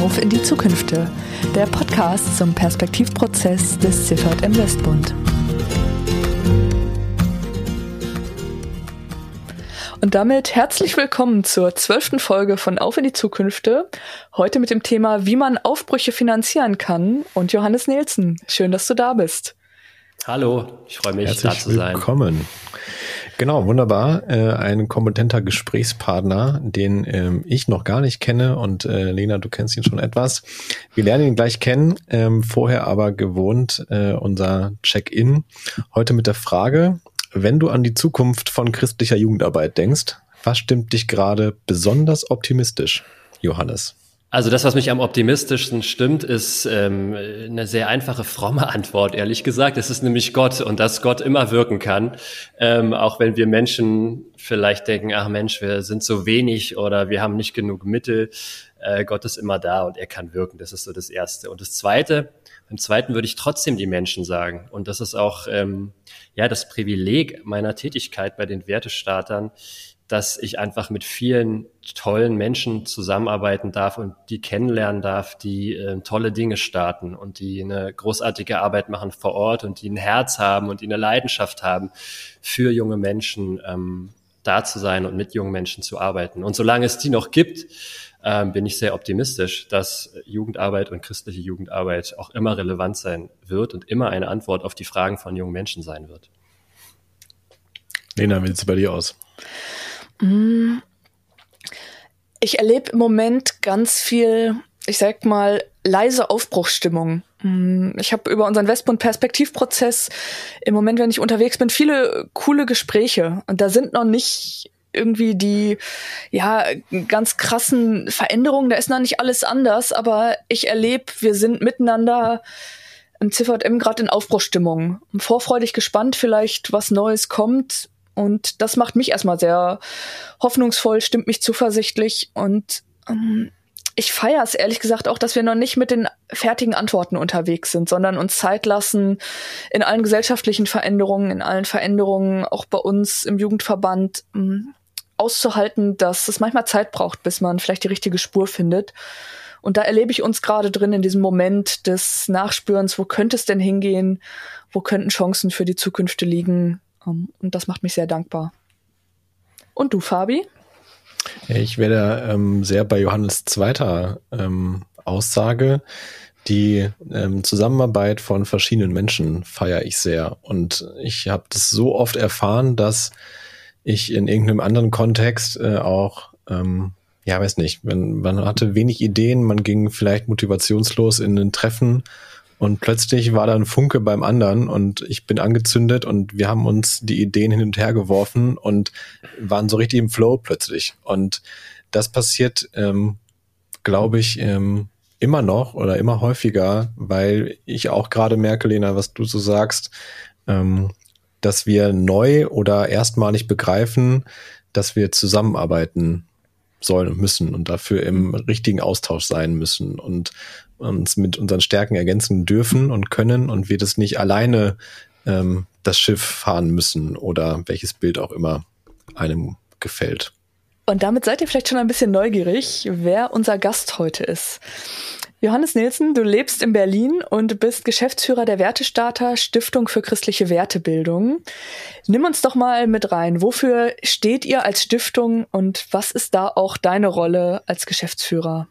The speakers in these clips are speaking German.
Auf in die Zukünfte, der Podcast zum Perspektivprozess des CVJM Westbund. Und damit herzlich willkommen zur 12. Folge von Auf in die Zukünfte. Heute mit dem Thema, wie man Aufbrüche finanzieren kann. Und Johannes Nielsen, schön, dass du da bist. Hallo, ich freue mich, herzlich da zu sein. Willkommen. Genau, wunderbar. Ein kompetenter Gesprächspartner, den ich noch gar nicht kenne. Und Lena, du kennst ihn schon etwas. Wir lernen ihn gleich kennen. Vorher aber gewohnt unser Check-in. Heute mit der Frage: Wenn du an die Zukunft von christlicher Jugendarbeit denkst, was stimmt dich gerade besonders optimistisch, Johannes? Also das, was mich am optimistischsten stimmt, ist eine sehr einfache, fromme Antwort, ehrlich gesagt. Es ist nämlich Gott und dass Gott immer wirken kann. Auch wenn wir Menschen vielleicht denken, ach Mensch, wir sind so wenig oder wir haben nicht genug Mittel. Gott ist immer da und er kann wirken. Das ist so das Erste. Und das Zweite, beim Zweiten würde ich trotzdem die Menschen sagen. Und das ist auch das Privileg meiner Tätigkeit bei den Wertestartern, dass ich einfach mit vielen tollen Menschen zusammenarbeiten darf und die kennenlernen darf, die tolle Dinge starten und die eine großartige Arbeit machen vor Ort und die ein Herz haben und die eine Leidenschaft haben, für junge Menschen da zu sein und mit jungen Menschen zu arbeiten. Und solange es die noch gibt, bin ich sehr optimistisch, dass Jugendarbeit und christliche Jugendarbeit auch immer relevant sein wird und immer eine Antwort auf die Fragen von jungen Menschen sein wird. Lena, wie sieht es bei dir aus? Ich erlebe im Moment ganz viel, ich sag mal, leise Aufbruchsstimmung. Ich habe über unseren Westbund-Perspektivprozess im Moment, wenn ich unterwegs bin, viele coole Gespräche. Und da sind noch nicht irgendwie die ganz krassen Veränderungen, da ist noch nicht alles anders, aber ich erlebe, wir sind miteinander im CVJM gerade in Aufbruchsstimmung. Vorfreudig gespannt vielleicht, was Neues kommt. Und das macht mich erstmal sehr hoffnungsvoll, stimmt mich zuversichtlich. Und ich feiere es ehrlich gesagt auch, dass wir noch nicht mit den fertigen Antworten unterwegs sind, sondern uns Zeit lassen in allen gesellschaftlichen Veränderungen, in allen Veränderungen, auch bei uns im Jugendverband, auszuhalten, dass es manchmal Zeit braucht, bis man vielleicht die richtige Spur findet. Und da erlebe ich uns gerade drin in diesem Moment des Nachspürens, wo könnte es denn hingehen, wo könnten Chancen für die Zukunft liegen. Und das macht mich sehr dankbar. Und du, Fabi? Ich werde sehr bei Johannes zweiter Aussage. Die Zusammenarbeit von verschiedenen Menschen feiere ich sehr. Und ich habe das so oft erfahren, dass ich in irgendeinem anderen Kontext weiß nicht, man hatte wenig Ideen, man ging vielleicht motivationslos in ein Treffen und plötzlich war da ein Funke beim anderen und ich bin angezündet und wir haben uns die Ideen hin und her geworfen und waren so richtig im Flow plötzlich. Und das passiert, glaube ich, immer noch oder immer häufiger, weil ich auch gerade merke, Lena, was du so sagst, dass wir neu oder erstmalig begreifen, dass wir zusammenarbeiten sollen und müssen und dafür im richtigen Austausch sein müssen und uns mit unseren Stärken ergänzen dürfen und können und wir das nicht alleine das Schiff fahren müssen oder welches Bild auch immer einem gefällt. Und damit seid ihr vielleicht schon ein bisschen neugierig, wer unser Gast heute ist. Johannes Nielsen, du lebst in Berlin und bist Geschäftsführer der Wertestarter Stiftung für christliche Wertebildung. Nimm uns doch mal mit rein. Wofür steht ihr als Stiftung und was ist da auch deine Rolle als Geschäftsführer?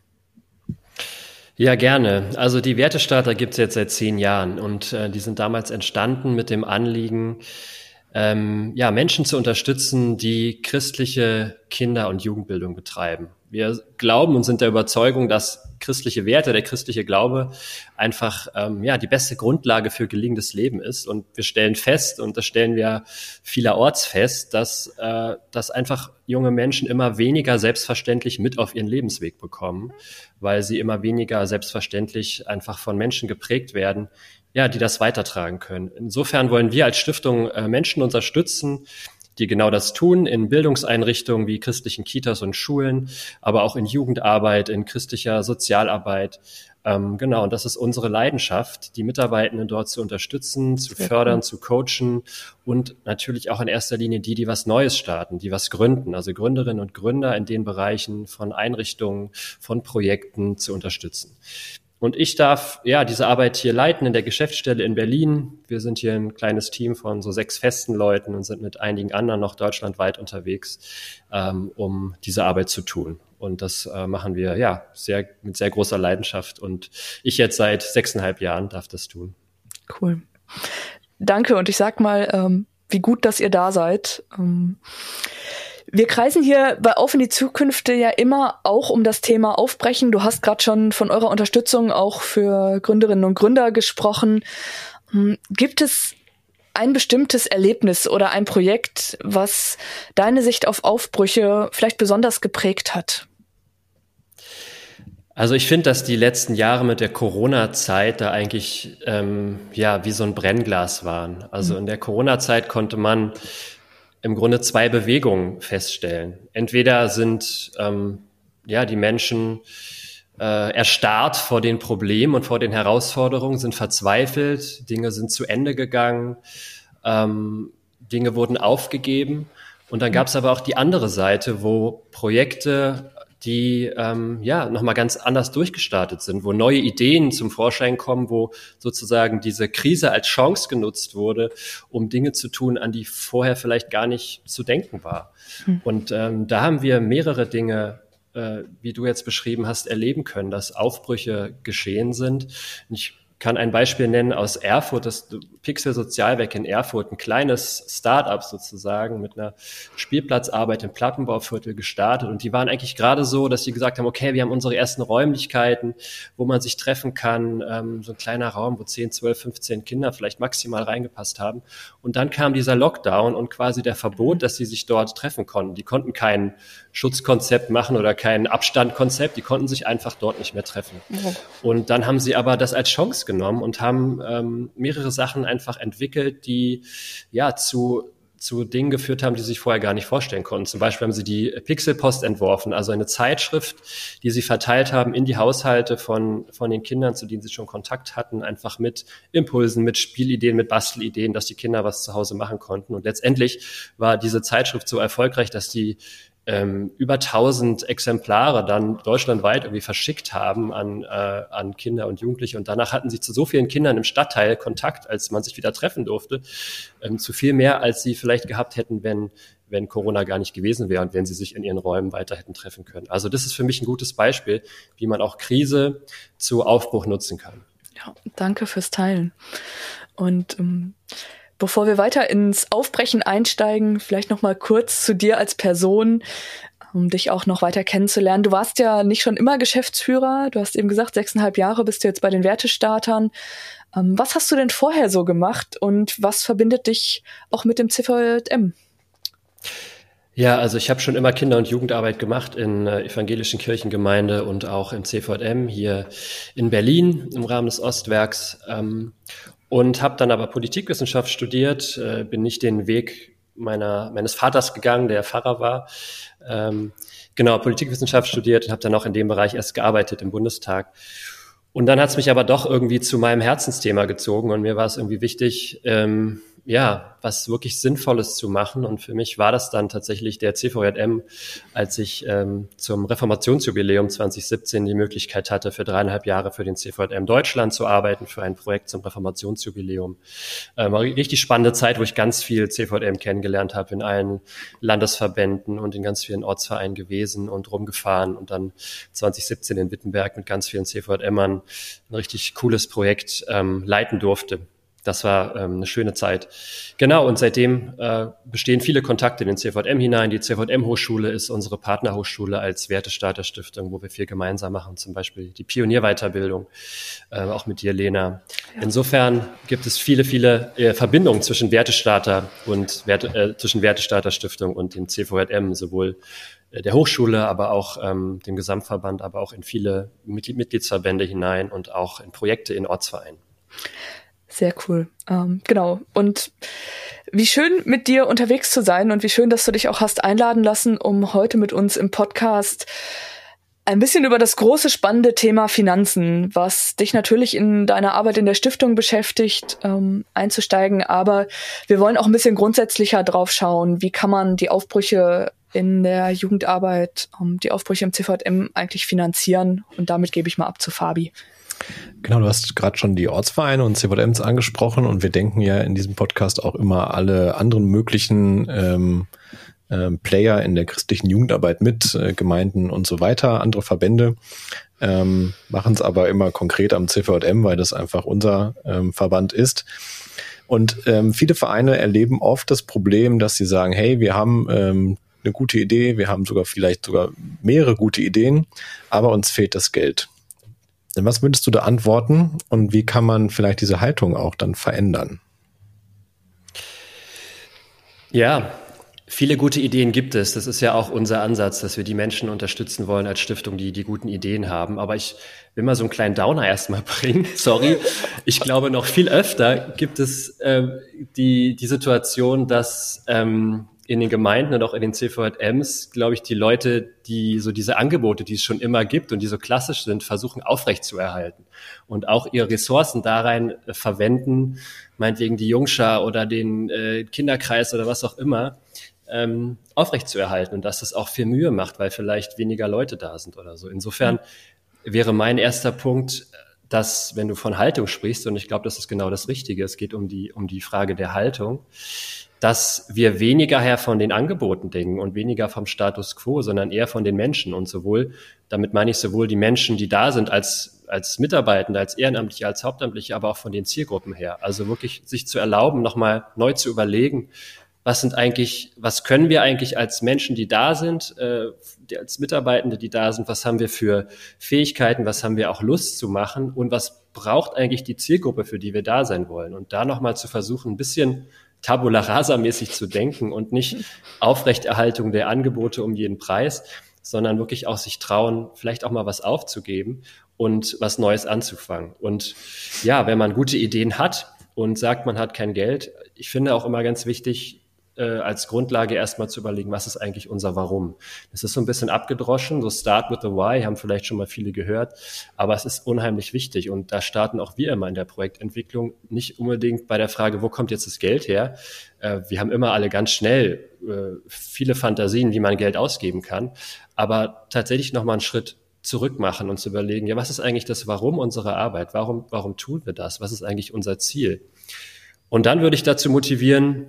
Ja, gerne. Also die Wertestarter gibt es jetzt seit 10 Jahren und die sind damals entstanden mit dem Anliegen, Menschen zu unterstützen, die christliche Kinder- und Jugendbildung betreiben. Wir glauben und sind der Überzeugung, dass christliche Werte, der christliche Glaube einfach die beste Grundlage für gelingendes Leben ist. Und wir stellen fest, und das stellen wir vielerorts fest, dass einfach junge Menschen immer weniger selbstverständlich mit auf ihren Lebensweg bekommen, weil sie immer weniger selbstverständlich einfach von Menschen geprägt werden, die das weitertragen können. Insofern wollen wir als Stiftung Menschen unterstützen, die genau das tun, in Bildungseinrichtungen wie christlichen Kitas und Schulen, aber auch in Jugendarbeit, in christlicher Sozialarbeit, Genau, und das ist unsere Leidenschaft, die Mitarbeitenden dort zu unterstützen, zu fördern, zu coachen und natürlich auch in erster Linie die was Neues starten, die was gründen, also Gründerinnen und Gründer in den Bereichen von Einrichtungen, von Projekten zu unterstützen. Und ich darf diese Arbeit hier leiten in der Geschäftsstelle in Berlin. Wir sind hier ein kleines Team von so 6 festen Leuten und sind mit einigen anderen noch deutschlandweit unterwegs, um diese Arbeit zu tun. Und das machen wir mit sehr großer Leidenschaft. Und ich jetzt seit 6,5 Jahren darf das tun. Cool. Danke. Und ich sag mal, wie gut, dass ihr da seid. Wir kreisen hier bei Auf in die Zukunft ja immer auch um das Thema Aufbrechen. Du hast gerade schon von eurer Unterstützung auch für Gründerinnen und Gründer gesprochen. Gibt es ein bestimmtes Erlebnis oder ein Projekt, was deine Sicht auf Aufbrüche vielleicht besonders geprägt hat? Also ich finde, dass die letzten Jahre mit der Corona-Zeit da eigentlich wie so ein Brennglas waren. Also in der Corona-Zeit konnte man im Grunde 2 Bewegungen feststellen. Entweder sind die Menschen erstarrt vor den Problemen und vor den Herausforderungen, sind verzweifelt, Dinge sind zu Ende gegangen, Dinge wurden aufgegeben. Und dann gab es aber auch die andere Seite, wo Projekte, die nochmal ganz anders durchgestartet sind, wo neue Ideen zum Vorschein kommen, wo sozusagen diese Krise als Chance genutzt wurde, um Dinge zu tun, an die vorher vielleicht gar nicht zu denken war. Und da haben wir mehrere Dinge, wie du jetzt beschrieben hast, erleben können, dass Aufbrüche geschehen sind. Ich kann ein Beispiel nennen aus Erfurt, das Pixel Sozialwerk in Erfurt, ein kleines Start-up sozusagen mit einer Spielplatzarbeit im Plattenbauviertel gestartet. Und die waren eigentlich gerade so, dass sie gesagt haben, okay, wir haben unsere ersten Räumlichkeiten, wo man sich treffen kann, so ein kleiner Raum, wo 10, 12, 15 Kinder vielleicht maximal reingepasst haben. Und dann kam dieser Lockdown und quasi der Verbot, dass sie sich dort treffen konnten. Die konnten kein Schutzkonzept machen oder kein Abstandkonzept, die konnten sich einfach dort nicht mehr treffen. Und dann haben sie aber das als Chance genommen und haben mehrere Sachen einfach entwickelt, die zu Dingen geführt haben, die sie sich vorher gar nicht vorstellen konnten. Zum Beispiel haben sie die Pixelpost entworfen, also eine Zeitschrift, die sie verteilt haben in die Haushalte von den Kindern, zu denen sie schon Kontakt hatten, einfach mit Impulsen, mit Spielideen, mit Bastelideen, dass die Kinder was zu Hause machen konnten. Und letztendlich war diese Zeitschrift so erfolgreich, dass die über 1000 Exemplare dann deutschlandweit irgendwie verschickt haben an Kinder und Jugendliche. Und danach hatten sie zu so vielen Kindern im Stadtteil Kontakt, als man sich wieder treffen durfte, zu viel mehr, als sie vielleicht gehabt hätten, wenn Corona gar nicht gewesen wäre und wenn sie sich in ihren Räumen weiter hätten treffen können. Also das ist für mich ein gutes Beispiel, wie man auch Krise zu Aufbruch nutzen kann. Ja, danke fürs Teilen. Und bevor wir weiter ins Aufbrechen einsteigen, vielleicht noch mal kurz zu dir als Person, um dich auch noch weiter kennenzulernen. Du warst ja nicht schon immer Geschäftsführer. Du hast eben gesagt, 6,5 Jahre bist du jetzt bei den Wertestartern. Was hast du denn vorher so gemacht und was verbindet dich auch mit dem CVJM? Ja, also ich habe schon immer Kinder- und Jugendarbeit gemacht in evangelischen Kirchengemeinde und auch im CVJM hier in Berlin im Rahmen des Ostwerks. Und habe dann aber Politikwissenschaft studiert, bin nicht den Weg meines Vaters gegangen, der Pfarrer war. Politikwissenschaft studiert und habe dann auch in dem Bereich erst gearbeitet im Bundestag. Und dann hat es mich aber doch irgendwie zu meinem Herzensthema gezogen und mir war es irgendwie wichtig, was wirklich Sinnvolles zu machen. Und für mich war das dann tatsächlich der CVJM, als ich zum Reformationsjubiläum 2017 die Möglichkeit hatte, für 3,5 Jahre für den CVJM Deutschland zu arbeiten, für ein Projekt zum Reformationsjubiläum. War eine richtig spannende Zeit, wo ich ganz viel CVJM kennengelernt habe, in allen Landesverbänden und in ganz vielen Ortsvereinen gewesen und rumgefahren und dann 2017 in Wittenberg mit ganz vielen CVJMern ein richtig cooles Projekt leiten durfte. Das war eine schöne Zeit. Genau, und seitdem bestehen viele Kontakte in den CVJM hinein. Die CVJM-Hochschule ist unsere Partnerhochschule als Wertestarter-Stiftung, wo wir viel gemeinsam machen, zum Beispiel die Pionierweiterbildung, auch mit dir, Lena. Ja. Insofern gibt es viele, viele Verbindungen zwischen Wertestarter und zwischen Wertestarter-Stiftung und dem CVJM, sowohl der Hochschule, aber auch dem Gesamtverband, aber auch in viele Mitgliedsverbände hinein und auch in Projekte in Ortsvereinen. Sehr cool. Genau. Und wie schön, mit dir unterwegs zu sein und wie schön, dass du dich auch hast einladen lassen, um heute mit uns im Podcast ein bisschen über das große, spannende Thema Finanzen, was dich natürlich in deiner Arbeit in der Stiftung beschäftigt, einzusteigen. Aber wir wollen auch ein bisschen grundsätzlicher drauf schauen, wie kann man die Aufbrüche in der Jugendarbeit, die Aufbrüche im CVM eigentlich finanzieren. Und damit gebe ich mal ab zu Fabi. Genau, du hast gerade schon die Ortsvereine und CVMs angesprochen und wir denken ja in diesem Podcast auch immer alle anderen möglichen Player in der christlichen Jugendarbeit mit, Gemeinden und so weiter, andere Verbände, machen es aber immer konkret am CVM, weil das einfach unser Verband ist. Und viele Vereine erleben oft das Problem, dass sie sagen, hey, wir haben eine gute Idee, wir haben vielleicht sogar mehrere gute Ideen, aber uns fehlt das Geld. Was würdest du da antworten und wie kann man vielleicht diese Haltung auch dann verändern? Ja, viele gute Ideen gibt es. Das ist ja auch unser Ansatz, dass wir die Menschen unterstützen wollen als Stiftung, die guten Ideen haben. Aber ich will mal so einen kleinen Downer erstmal bringen. Sorry. Ich glaube, noch viel öfter gibt es die Situation, dass in den Gemeinden und auch in den CVMs, glaube ich, die Leute, die so diese Angebote, die es schon immer gibt und die so klassisch sind, versuchen aufrechtzuerhalten und auch ihre Ressourcen da rein verwenden, meinetwegen die Jungschar oder den Kinderkreis oder was auch immer, aufrechtzuerhalten und dass das auch viel Mühe macht, weil vielleicht weniger Leute da sind oder so. Insofern wäre mein erster Punkt, dass, wenn du von Haltung sprichst, und ich glaube, das ist genau das Richtige, es geht um die Frage der Haltung, dass wir weniger her von den Angeboten denken und weniger vom Status quo, sondern eher von den Menschen und damit meine ich sowohl die Menschen, die da sind als Mitarbeitende, als Ehrenamtliche, als Hauptamtliche, aber auch von den Zielgruppen her. Also wirklich sich zu erlauben, nochmal neu zu überlegen, was können wir eigentlich als Menschen, die da sind, als Mitarbeitende, die da sind, was haben wir für Fähigkeiten, was haben wir auch Lust zu machen und was braucht eigentlich die Zielgruppe, für die wir da sein wollen? Und da nochmal zu versuchen, ein bisschen Tabula rasa-mäßig zu denken und nicht Aufrechterhaltung der Angebote um jeden Preis, sondern wirklich auch sich trauen, vielleicht auch mal was aufzugeben und was Neues anzufangen. Und ja, wenn man gute Ideen hat und sagt, man hat kein Geld, ich finde auch immer ganz wichtig, als Grundlage erstmal zu überlegen, was ist eigentlich unser Warum. Das ist so ein bisschen abgedroschen, so Start with the Why, haben vielleicht schon mal viele gehört, aber es ist unheimlich wichtig und da starten auch wir immer in der Projektentwicklung nicht unbedingt bei der Frage, wo kommt jetzt das Geld her? Wir haben immer alle ganz schnell viele Fantasien, wie man Geld ausgeben kann, aber tatsächlich nochmal einen Schritt zurück machen und zu überlegen, ja, was ist eigentlich das Warum unserer Arbeit? Warum tun wir das? Was ist eigentlich unser Ziel? Und dann würde ich dazu motivieren,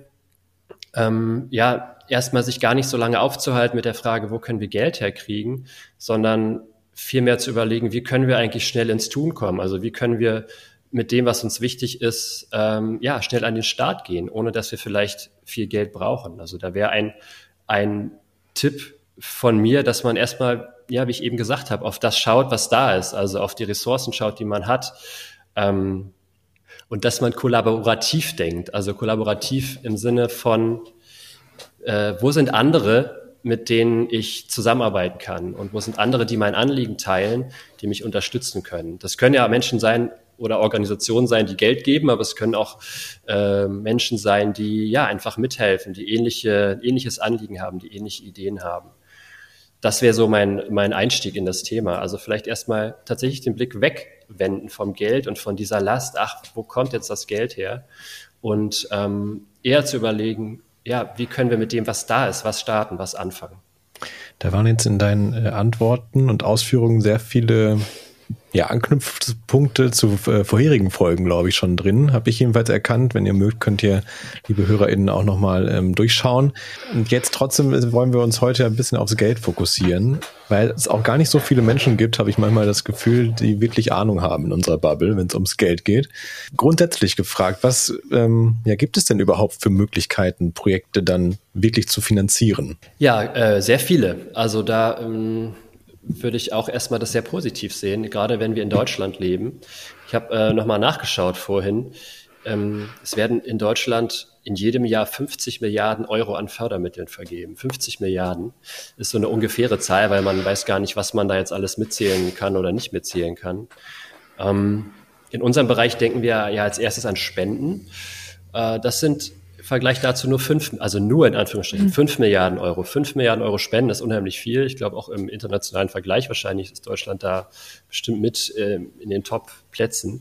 erstmal sich gar nicht so lange aufzuhalten mit der Frage, wo können wir Geld herkriegen, sondern vielmehr zu überlegen, wie können wir eigentlich schnell ins Tun kommen? Also wie können wir mit dem, was uns wichtig ist, schnell an den Start gehen, ohne dass wir vielleicht viel Geld brauchen. Also da wäre ein Tipp von mir, dass man erstmal, wie ich eben gesagt habe, auf das schaut, was da ist, also auf die Ressourcen schaut, die man hat, und dass man kollaborativ denkt, also kollaborativ im Sinne von, wo sind andere, mit denen ich zusammenarbeiten kann und wo sind andere, die mein Anliegen teilen, die mich unterstützen können. Das können ja Menschen sein oder Organisationen sein, die Geld geben, aber es können auch Menschen sein, die einfach mithelfen, die ähnliches Anliegen haben, die ähnliche Ideen haben. Das wäre so mein Einstieg in das Thema. Also vielleicht erstmal tatsächlich den Blick wegwenden vom Geld und von dieser Last, wo kommt jetzt das Geld her? Und eher zu überlegen, wie können wir mit dem, was da ist, was starten, was anfangen? Da waren jetzt in deinen Antworten und Ausführungen sehr viele Anknüpfpunkte zu vorherigen Folgen, glaube ich, schon drin. Habe ich jedenfalls erkannt. Wenn ihr mögt, könnt ihr, liebe HörerInnen, auch nochmal durchschauen. Und jetzt trotzdem wollen wir uns heute ein bisschen aufs Geld fokussieren, weil es auch gar nicht so viele Menschen gibt, habe ich manchmal das Gefühl, die wirklich Ahnung haben in unserer Bubble, wenn es ums Geld geht. Grundsätzlich gefragt, was gibt es denn überhaupt für Möglichkeiten, Projekte dann wirklich zu finanzieren? Ja, sehr viele. Also da würde ich auch erstmal das sehr positiv sehen, gerade wenn wir in Deutschland leben. Ich habe nochmal nachgeschaut vorhin. Es werden in Deutschland in jedem Jahr 50 Milliarden Euro an Fördermitteln vergeben. 50 Milliarden ist so eine ungefähre Zahl, weil man weiß gar nicht, was man da jetzt alles mitzählen kann oder nicht mitzählen kann. In unserem Bereich denken wir als erstes an Spenden. Das sind Vergleich dazu nur in Anführungsstrichen 5 Milliarden Euro. 5 Milliarden Euro Spenden ist unheimlich viel. Ich glaube auch im internationalen Vergleich wahrscheinlich ist Deutschland da bestimmt mit in den Top-Plätzen.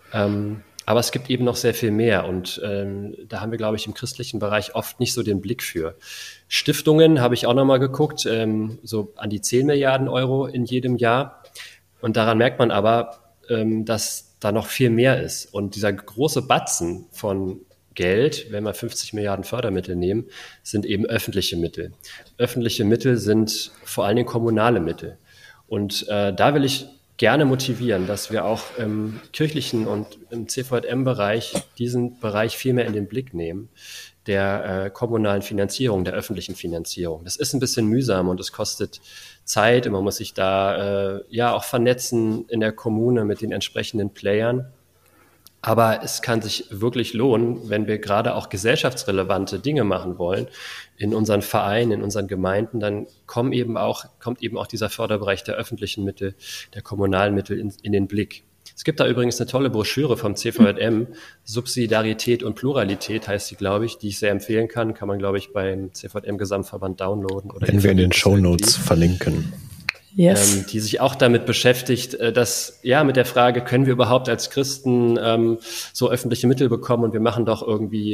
Aber es gibt eben noch sehr viel mehr und da haben wir, glaube ich, im christlichen Bereich oft nicht so den Blick für. Stiftungen habe ich auch nochmal geguckt, so an die 10 Milliarden Euro in jedem Jahr. Und daran merkt man aber, dass da noch viel mehr ist. Und dieser große Batzen von Geld, wenn wir 50 Milliarden Fördermittel nehmen, sind eben öffentliche Mittel. Öffentliche Mittel sind vor allen Dingen kommunale Mittel. Und da will ich gerne motivieren, dass wir auch im kirchlichen und im CVJM-Bereich diesen Bereich viel mehr in den Blick nehmen, der kommunalen Finanzierung, der öffentlichen Finanzierung. Das ist ein bisschen mühsam und es kostet Zeit und man muss sich da auch vernetzen in der Kommune mit den entsprechenden Playern. Aber es kann sich wirklich lohnen, wenn wir gerade auch gesellschaftsrelevante Dinge machen wollen, in unseren Vereinen, in unseren Gemeinden, dann kommt eben auch dieser Förderbereich der öffentlichen Mittel, der kommunalen Mittel in den Blick. Es gibt da übrigens eine tolle Broschüre vom CVJM, Subsidiarität und Pluralität heißt sie, glaube ich, die ich sehr empfehlen kann man, glaube ich, beim CVJM-Gesamtverband downloaden. Oder wenn wir in den Shownotes verlinken. Yes. Die sich auch damit beschäftigt, dass mit der Frage, können wir überhaupt als Christen so öffentliche Mittel bekommen und wir machen doch irgendwie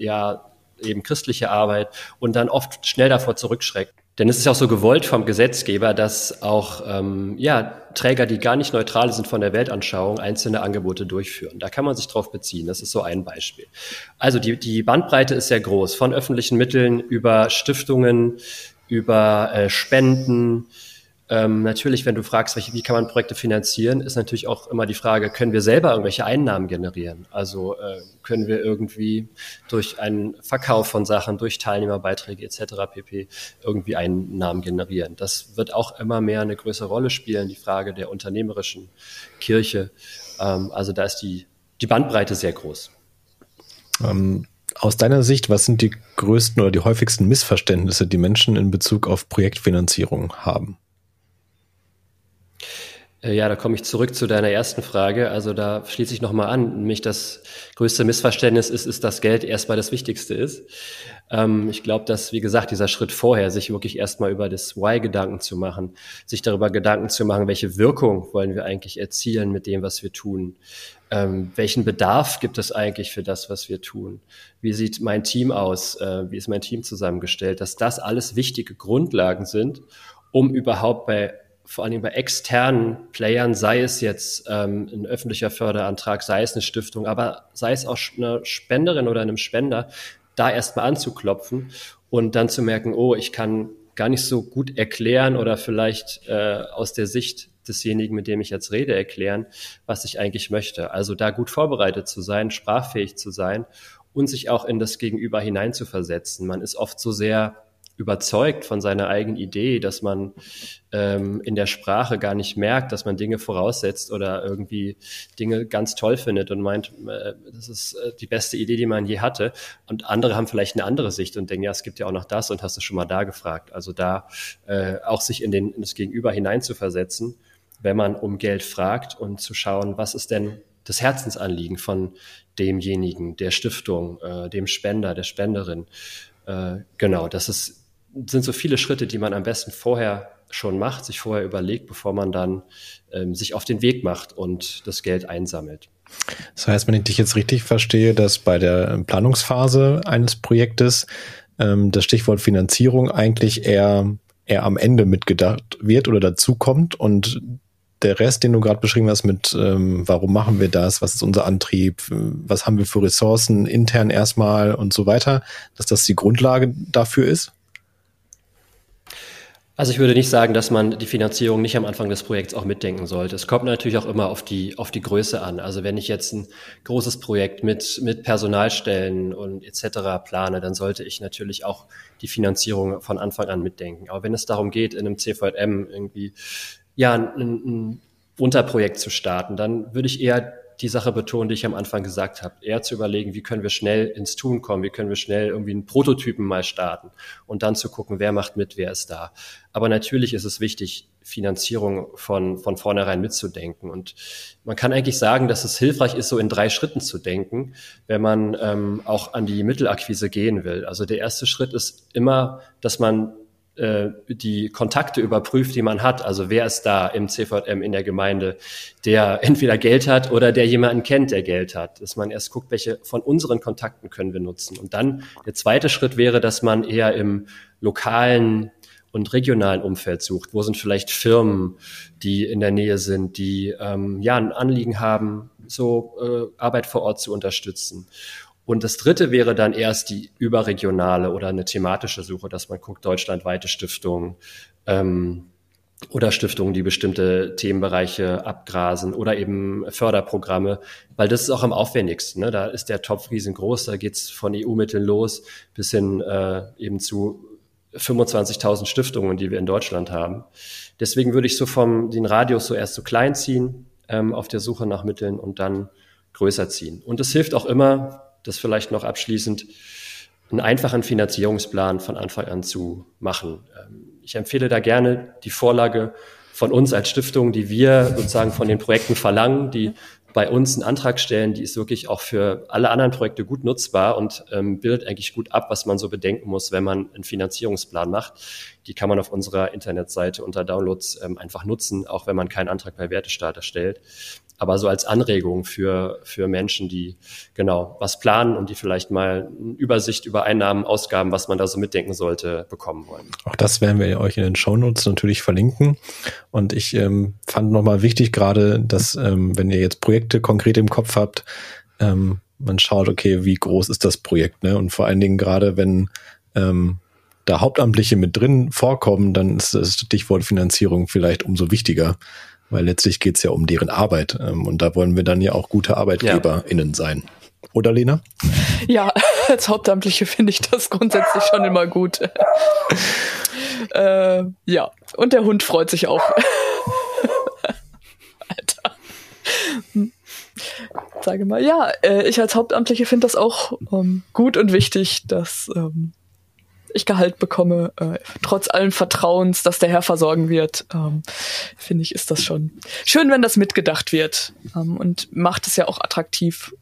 eben christliche Arbeit und dann oft schnell davor zurückschreckt. Denn es ist auch so gewollt vom Gesetzgeber, dass auch Träger, die gar nicht neutral sind von der Weltanschauung, einzelne Angebote durchführen. Da kann man sich drauf beziehen. Das ist so ein Beispiel. Also die Bandbreite ist sehr groß, von öffentlichen Mitteln über Stiftungen, über Spenden. Natürlich, wenn du fragst, wie kann man Projekte finanzieren, ist natürlich auch immer die Frage, können wir selber irgendwelche Einnahmen generieren? Also können wir irgendwie durch einen Verkauf von Sachen, durch Teilnehmerbeiträge etc. pp. Irgendwie Einnahmen generieren? Das wird auch immer mehr eine größere Rolle spielen, die Frage der unternehmerischen Kirche. Also da ist die Bandbreite sehr groß. Aus deiner Sicht, was sind die größten oder die häufigsten Missverständnisse, die Menschen in Bezug auf Projektfinanzierung haben? Ja, da komme ich zurück zu deiner ersten Frage. Also da schließe ich nochmal an. Nämlich das größte Missverständnis ist, dass Geld erstmal das Wichtigste ist. Ich glaube, dass, wie gesagt, dieser Schritt vorher, sich wirklich erstmal über das Why Gedanken zu machen, sich darüber Gedanken zu machen, welche Wirkung wollen wir eigentlich erzielen mit dem, was wir tun? Welchen Bedarf gibt es eigentlich für das, was wir tun? Wie sieht mein Team aus? Wie ist mein Team zusammengestellt? Dass das alles wichtige Grundlagen sind, um überhaupt vor allen Dingen bei externen Playern, sei es jetzt ein öffentlicher Förderantrag, sei es eine Stiftung, aber sei es auch eine Spenderin oder einem Spender, da erstmal anzuklopfen und dann zu merken, ich kann gar nicht so gut erklären oder vielleicht aus der Sicht desjenigen, mit dem ich jetzt rede, erklären, was ich eigentlich möchte. Also da gut vorbereitet zu sein, sprachfähig zu sein und sich auch in das Gegenüber hineinzuversetzen. Man ist oft so sehr überzeugt von seiner eigenen Idee, dass man in der Sprache gar nicht merkt, dass man Dinge voraussetzt oder irgendwie Dinge ganz toll findet und meint, das ist die beste Idee, die man je hatte. Und andere haben vielleicht eine andere Sicht und denken, ja, es gibt ja auch noch das und hast du schon mal da gefragt. Also da auch sich in das Gegenüber hineinzuversetzen, wenn man um Geld fragt und zu schauen, was ist denn das Herzensanliegen von demjenigen, der Stiftung, dem Spender, der Spenderin. Genau, sind so viele Schritte, die man am besten vorher schon macht, sich vorher überlegt, bevor man dann sich auf den Weg macht und das Geld einsammelt. Das heißt, wenn ich dich jetzt richtig verstehe, dass bei der Planungsphase eines Projektes das Stichwort Finanzierung eigentlich eher am Ende mitgedacht wird oder dazukommt und der Rest, den du gerade beschrieben hast mit warum machen wir das, was ist unser Antrieb, was haben wir für Ressourcen intern erstmal und so weiter, dass das die Grundlage dafür ist? Also ich würde nicht sagen, dass man die Finanzierung nicht am Anfang des Projekts auch mitdenken sollte. Es kommt natürlich auch immer auf die Größe an. Also wenn ich jetzt ein großes Projekt mit Personalstellen und etc. plane, dann sollte ich natürlich auch die Finanzierung von Anfang an mitdenken. Aber wenn es darum geht, in einem CVJM irgendwie ein Unterprojekt zu starten, dann würde ich eher die Sache betonen, die ich am Anfang gesagt habe, eher zu überlegen, wie können wir schnell ins Tun kommen, wie können wir schnell irgendwie einen Prototypen mal starten und dann zu gucken, wer macht mit, wer ist da. Aber natürlich ist es wichtig, Finanzierung von vornherein mitzudenken. Und man kann eigentlich sagen, dass es hilfreich ist, so in 3 Schritten zu denken, wenn man auch an die Mittelakquise gehen will. Also der erste Schritt ist immer, dass man die Kontakte überprüft, die man hat. Also wer ist da im CVM in der Gemeinde, der entweder Geld hat oder der jemanden kennt, der Geld hat. Dass man erst guckt, welche von unseren Kontakten können wir nutzen. Und dann der zweite Schritt wäre, dass man eher im lokalen und regionalen Umfeld sucht. Wo sind vielleicht Firmen, die in der Nähe sind, die ein Anliegen haben, so Arbeit vor Ort zu unterstützen. Und das dritte wäre dann erst die überregionale oder eine thematische Suche, dass man guckt, deutschlandweite Stiftungen oder Stiftungen, die bestimmte Themenbereiche abgrasen oder eben Förderprogramme, weil das ist auch am aufwendigsten. Ne? Da ist der Topf riesengroß, da geht's von EU-Mitteln los bis hin eben zu 25.000 Stiftungen, die wir in Deutschland haben. Deswegen würde ich so den Radius so erst so klein ziehen auf der Suche nach Mitteln und dann größer ziehen. Und es hilft auch immer, das vielleicht noch abschließend, einen einfachen Finanzierungsplan von Anfang an zu machen. Ich empfehle da gerne die Vorlage von uns als Stiftung, die wir sozusagen von den Projekten verlangen, die bei uns einen Antrag stellen, die ist wirklich auch für alle anderen Projekte gut nutzbar und bildet eigentlich gut ab, was man so bedenken muss, wenn man einen Finanzierungsplan macht. Die kann man auf unserer Internetseite unter Downloads einfach nutzen, auch wenn man keinen Antrag bei Wertestarter stellt. Aber so als Anregung für Menschen, die genau was planen und die vielleicht mal eine Übersicht über Einnahmen, Ausgaben, was man da so mitdenken sollte, bekommen wollen. Auch das werden wir euch in den Shownotes natürlich verlinken. Und ich fand nochmal wichtig gerade, dass wenn ihr jetzt Projekte konkret im Kopf habt, man schaut, okay, wie groß ist das Projekt, ne? Und vor allen Dingen gerade, wenn da Hauptamtliche mit drin vorkommen, dann ist das Stichwort Finanzierung vielleicht umso wichtiger. Weil letztlich geht's ja um deren Arbeit. Und da wollen wir dann ja auch gute ArbeitgeberInnen sein. Oder, Lena? Ja, als Hauptamtliche finde ich das grundsätzlich schon immer gut. Ja, und der Hund freut sich auch. Alter. Sage mal, ja, ich als Hauptamtliche finde das auch gut und wichtig, dass ich Gehalt bekomme, trotz allen Vertrauens, dass der Herr versorgen wird, finde ich, ist das schon schön, wenn das mitgedacht wird, und macht es ja auch attraktiv,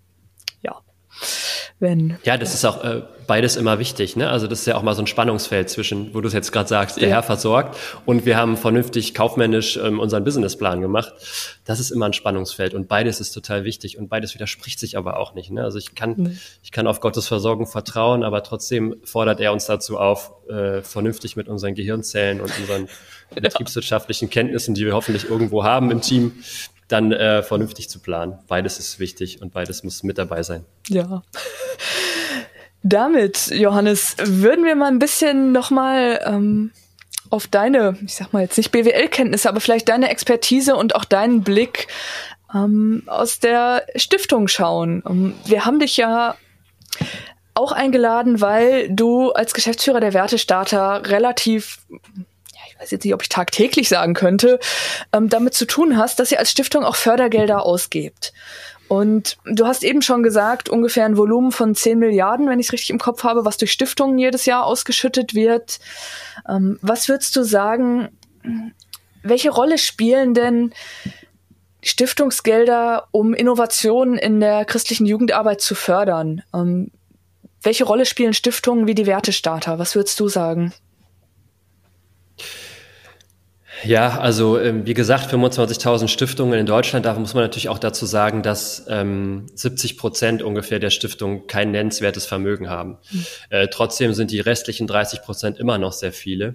Ja, das ist auch beides immer wichtig, ne? Also das ist ja auch mal so ein Spannungsfeld zwischen, wo du es jetzt gerade sagst, der Herr versorgt und wir haben vernünftig kaufmännisch unseren Businessplan gemacht. Das ist immer ein Spannungsfeld und beides ist total wichtig und beides widerspricht sich aber auch nicht, ne? Also ich kann auf Gottes Versorgung vertrauen, aber trotzdem fordert er uns dazu auf, vernünftig mit unseren Gehirnzellen und unseren betriebswirtschaftlichen Kenntnissen, die wir hoffentlich irgendwo haben im Team, dann vernünftig zu planen. Beides ist wichtig und beides muss mit dabei sein. Ja. Damit, Johannes, würden wir mal ein bisschen nochmal auf deine, ich sag mal jetzt nicht BWL-Kenntnisse, aber vielleicht deine Expertise und auch deinen Blick aus der Stiftung schauen. Wir haben dich ja auch eingeladen, weil du als Geschäftsführer der Wertestarter relativ, ich weiß jetzt nicht, ob ich tagtäglich sagen könnte, damit zu tun hast, dass ihr als Stiftung auch Fördergelder ausgebt. Und du hast eben schon gesagt, ungefähr ein Volumen von 10 Milliarden, wenn ich es richtig im Kopf habe, was durch Stiftungen jedes Jahr ausgeschüttet wird. Was würdest du sagen, welche Rolle spielen denn Stiftungsgelder, um Innovationen in der christlichen Jugendarbeit zu fördern? Welche Rolle spielen Stiftungen wie die Wertestarter? Was würdest du sagen? Ja, also wie gesagt, 25.000 Stiftungen in Deutschland, da muss man natürlich auch dazu sagen, dass 70% ungefähr der Stiftungen kein nennenswertes Vermögen haben. Trotzdem sind die restlichen 30% immer noch sehr viele.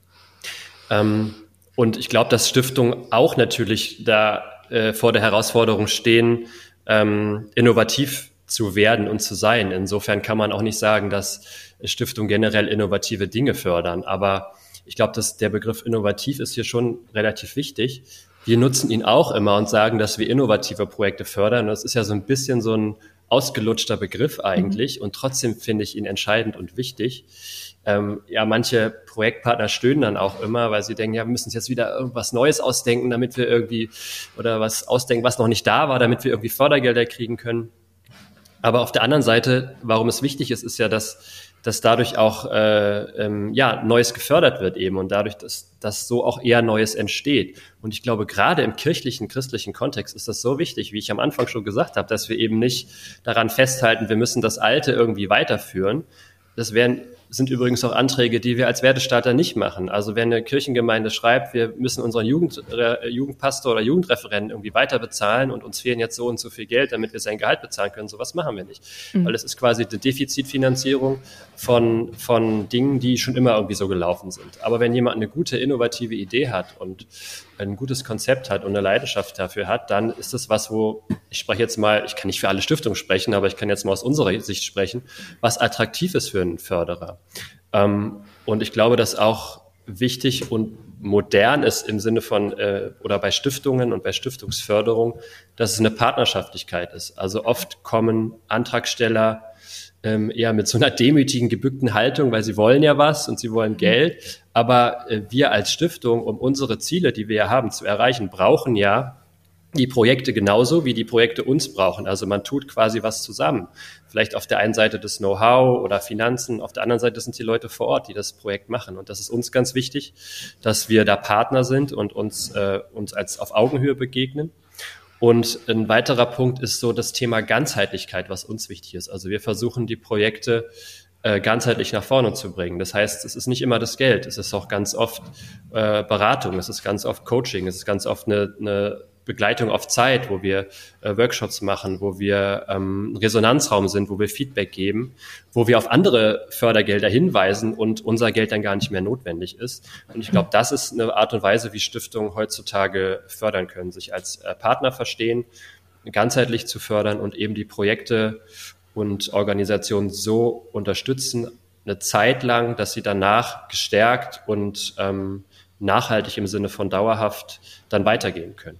Und ich glaube, dass Stiftungen auch natürlich da vor der Herausforderung stehen, innovativ zu werden und zu sein. Insofern kann man auch nicht sagen, dass Stiftungen generell innovative Dinge fördern, aber ich glaube, dass der Begriff innovativ ist hier schon relativ wichtig. Wir nutzen ihn auch immer und sagen, dass wir innovative Projekte fördern. Das ist ja so ein bisschen so ein ausgelutschter Begriff eigentlich und trotzdem finde ich ihn entscheidend und wichtig. ja, manche Projektpartner stöhnen dann auch immer, weil sie denken, ja, wir müssen uns jetzt wieder irgendwas Neues ausdenken, damit wir irgendwie, oder was ausdenken, was noch nicht da war, damit wir irgendwie Fördergelder kriegen können. Aber auf der anderen Seite, warum es wichtig ist, ist ja, dass dadurch auch ja, Neues gefördert wird eben und dadurch, dass so auch eher Neues entsteht. Und ich glaube, gerade im kirchlichen, christlichen Kontext ist das so wichtig, wie ich am Anfang schon gesagt habe, dass wir eben nicht daran festhalten, wir müssen das Alte irgendwie weiterführen. Das sind übrigens auch Anträge, die wir als Wertestarter nicht machen. Also wenn eine Kirchengemeinde schreibt, wir müssen unseren Jugendpastor oder Jugendreferenten irgendwie weiter bezahlen und uns fehlen jetzt so und so viel Geld, damit wir sein Gehalt bezahlen können, sowas machen wir nicht. Weil es ist quasi eine Defizitfinanzierung von Dingen, die schon immer irgendwie so gelaufen sind. Aber wenn jemand eine gute, innovative Idee hat und ein gutes Konzept hat und eine Leidenschaft dafür hat, dann ist das was, wo, ich spreche jetzt mal, ich kann nicht für alle Stiftungen sprechen, aber ich kann jetzt mal aus unserer Sicht sprechen, was attraktiv ist für einen Förderer. Und ich glaube, dass auch wichtig und modern ist im Sinne von, oder bei Stiftungen und bei Stiftungsförderung, dass es eine Partnerschaftlichkeit ist. Also oft kommen Antragsteller eher mit so einer demütigen, gebückten Haltung, weil sie wollen ja was und sie wollen Geld. Aber wir als Stiftung, um unsere Ziele, die wir ja haben, zu erreichen, brauchen ja die Projekte genauso, wie die Projekte uns brauchen. Also man tut quasi was zusammen. Vielleicht auf der einen Seite das Know-how oder Finanzen, auf der anderen Seite sind die Leute vor Ort, die das Projekt machen. Und das ist uns ganz wichtig, dass wir da Partner sind und uns als auf Augenhöhe begegnen. Und ein weiterer Punkt ist so das Thema Ganzheitlichkeit, was uns wichtig ist. Also wir versuchen, die Projekte ganzheitlich nach vorne zu bringen. Das heißt, es ist nicht immer das Geld, es ist auch ganz oft Beratung, es ist ganz oft Coaching, es ist ganz oft eine Begleitung auf Zeit, wo wir Workshops machen, wo wir Resonanzraum sind, wo wir Feedback geben, wo wir auf andere Fördergelder hinweisen und unser Geld dann gar nicht mehr notwendig ist. Und ich glaube, das ist eine Art und Weise, wie Stiftungen heutzutage fördern können, sich als Partner verstehen, ganzheitlich zu fördern und eben die Projekte und Organisationen so unterstützen, eine Zeit lang, dass sie danach gestärkt und nachhaltig im Sinne von dauerhaft dann weitergehen können.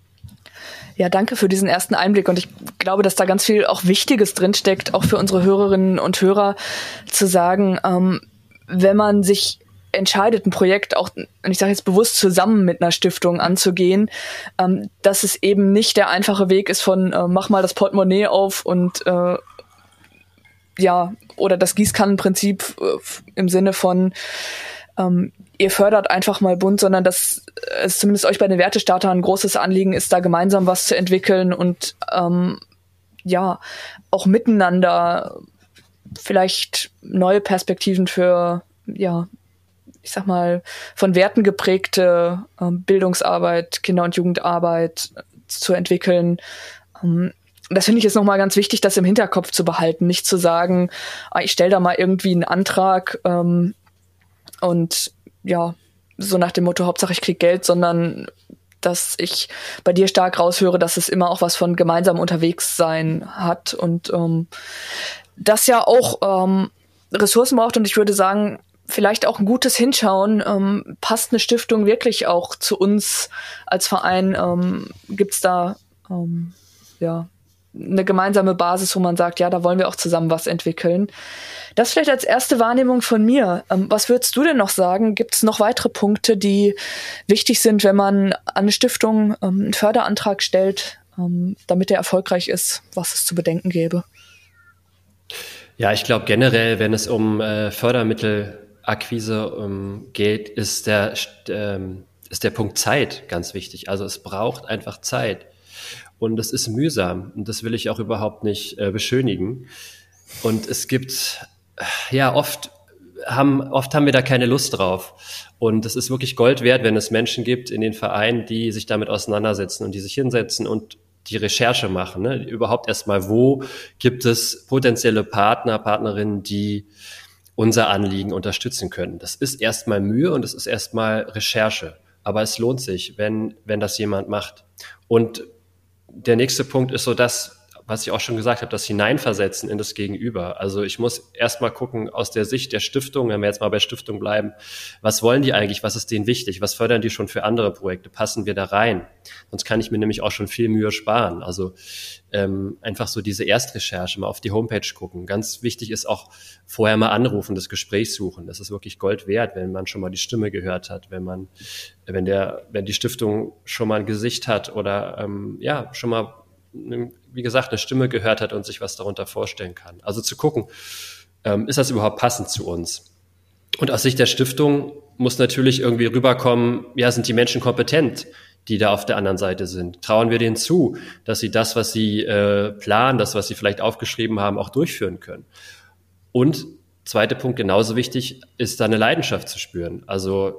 Ja, danke für diesen ersten Einblick und ich glaube, dass da ganz viel auch Wichtiges drinsteckt, auch für unsere Hörerinnen und Hörer zu sagen, wenn man sich entscheidet, ein Projekt auch, und ich sage jetzt bewusst zusammen mit einer Stiftung anzugehen, dass es eben nicht der einfache Weg ist von mach mal das Portemonnaie auf und ja, oder das Gießkannenprinzip im Sinne von ihr fördert einfach mal bunt, sondern dass es zumindest euch bei den Wertestartern ein großes Anliegen ist, da gemeinsam was zu entwickeln und ja, auch miteinander vielleicht neue Perspektiven für, ja, ich sag mal, von Werten geprägte Bildungsarbeit, Kinder- und Jugendarbeit zu entwickeln. Das finde ich jetzt nochmal ganz wichtig, das im Hinterkopf zu behalten, nicht zu sagen, ich stelle da mal irgendwie einen Antrag und ja, so nach dem Motto, Hauptsache ich krieg Geld, sondern dass ich bei dir stark raushöre, dass es immer auch was von gemeinsam unterwegs sein hat und das ja auch Ressourcen braucht und ich würde sagen, vielleicht auch ein gutes Hinschauen, passt eine Stiftung wirklich auch zu uns als Verein, gibt's da ja eine gemeinsame Basis, wo man sagt, ja, da wollen wir auch zusammen was entwickeln. Das vielleicht als erste Wahrnehmung von mir. Was würdest du denn noch sagen? Gibt es noch weitere Punkte, die wichtig sind, wenn man an eine Stiftung einen Förderantrag stellt, damit der erfolgreich ist, was es zu bedenken gäbe? Ich glaube generell, wenn es um Fördermittelakquise geht, ist der Punkt Zeit ganz wichtig. Also es braucht einfach Zeit. Und es ist mühsam und das will ich auch überhaupt nicht beschönigen. Und es gibt, oft haben wir da keine Lust drauf. Und es ist wirklich Gold wert, wenn es Menschen gibt in den Vereinen, die sich damit auseinandersetzen und die sich hinsetzen und die Recherche machen. Ne? Überhaupt erstmal, wo gibt es potenzielle Partner, Partnerinnen, die unser Anliegen unterstützen können. Das ist erstmal Mühe und es ist erstmal Recherche. Aber es lohnt sich, wenn das jemand macht. Und der nächste Punkt ist so, dass was ich auch schon gesagt habe, das Hineinversetzen in das Gegenüber. Also ich muss erstmal gucken, aus der Sicht der Stiftung, wenn wir jetzt mal bei Stiftung bleiben, was wollen die eigentlich, was ist denen wichtig, was fördern die schon für andere Projekte, passen wir da rein? Sonst kann ich mir nämlich auch schon viel Mühe sparen. Also einfach so diese Erstrecherche, mal auf die Homepage gucken. Ganz wichtig ist auch vorher mal anrufen, das Gespräch suchen. Das ist wirklich Gold wert, wenn man schon mal die Stimme gehört hat, wenn die Stiftung schon mal ein Gesicht hat oder schon mal, wie gesagt, eine Stimme gehört hat und sich was darunter vorstellen kann. Also zu gucken, ist das überhaupt passend zu uns? Und aus Sicht der Stiftung muss natürlich irgendwie rüberkommen, ja, sind die Menschen kompetent, die da auf der anderen Seite sind? Trauen wir denen zu, dass sie das, was sie planen, das, was sie vielleicht aufgeschrieben haben, auch durchführen können? Und zweiter Punkt, genauso wichtig, ist da eine Leidenschaft zu spüren. Also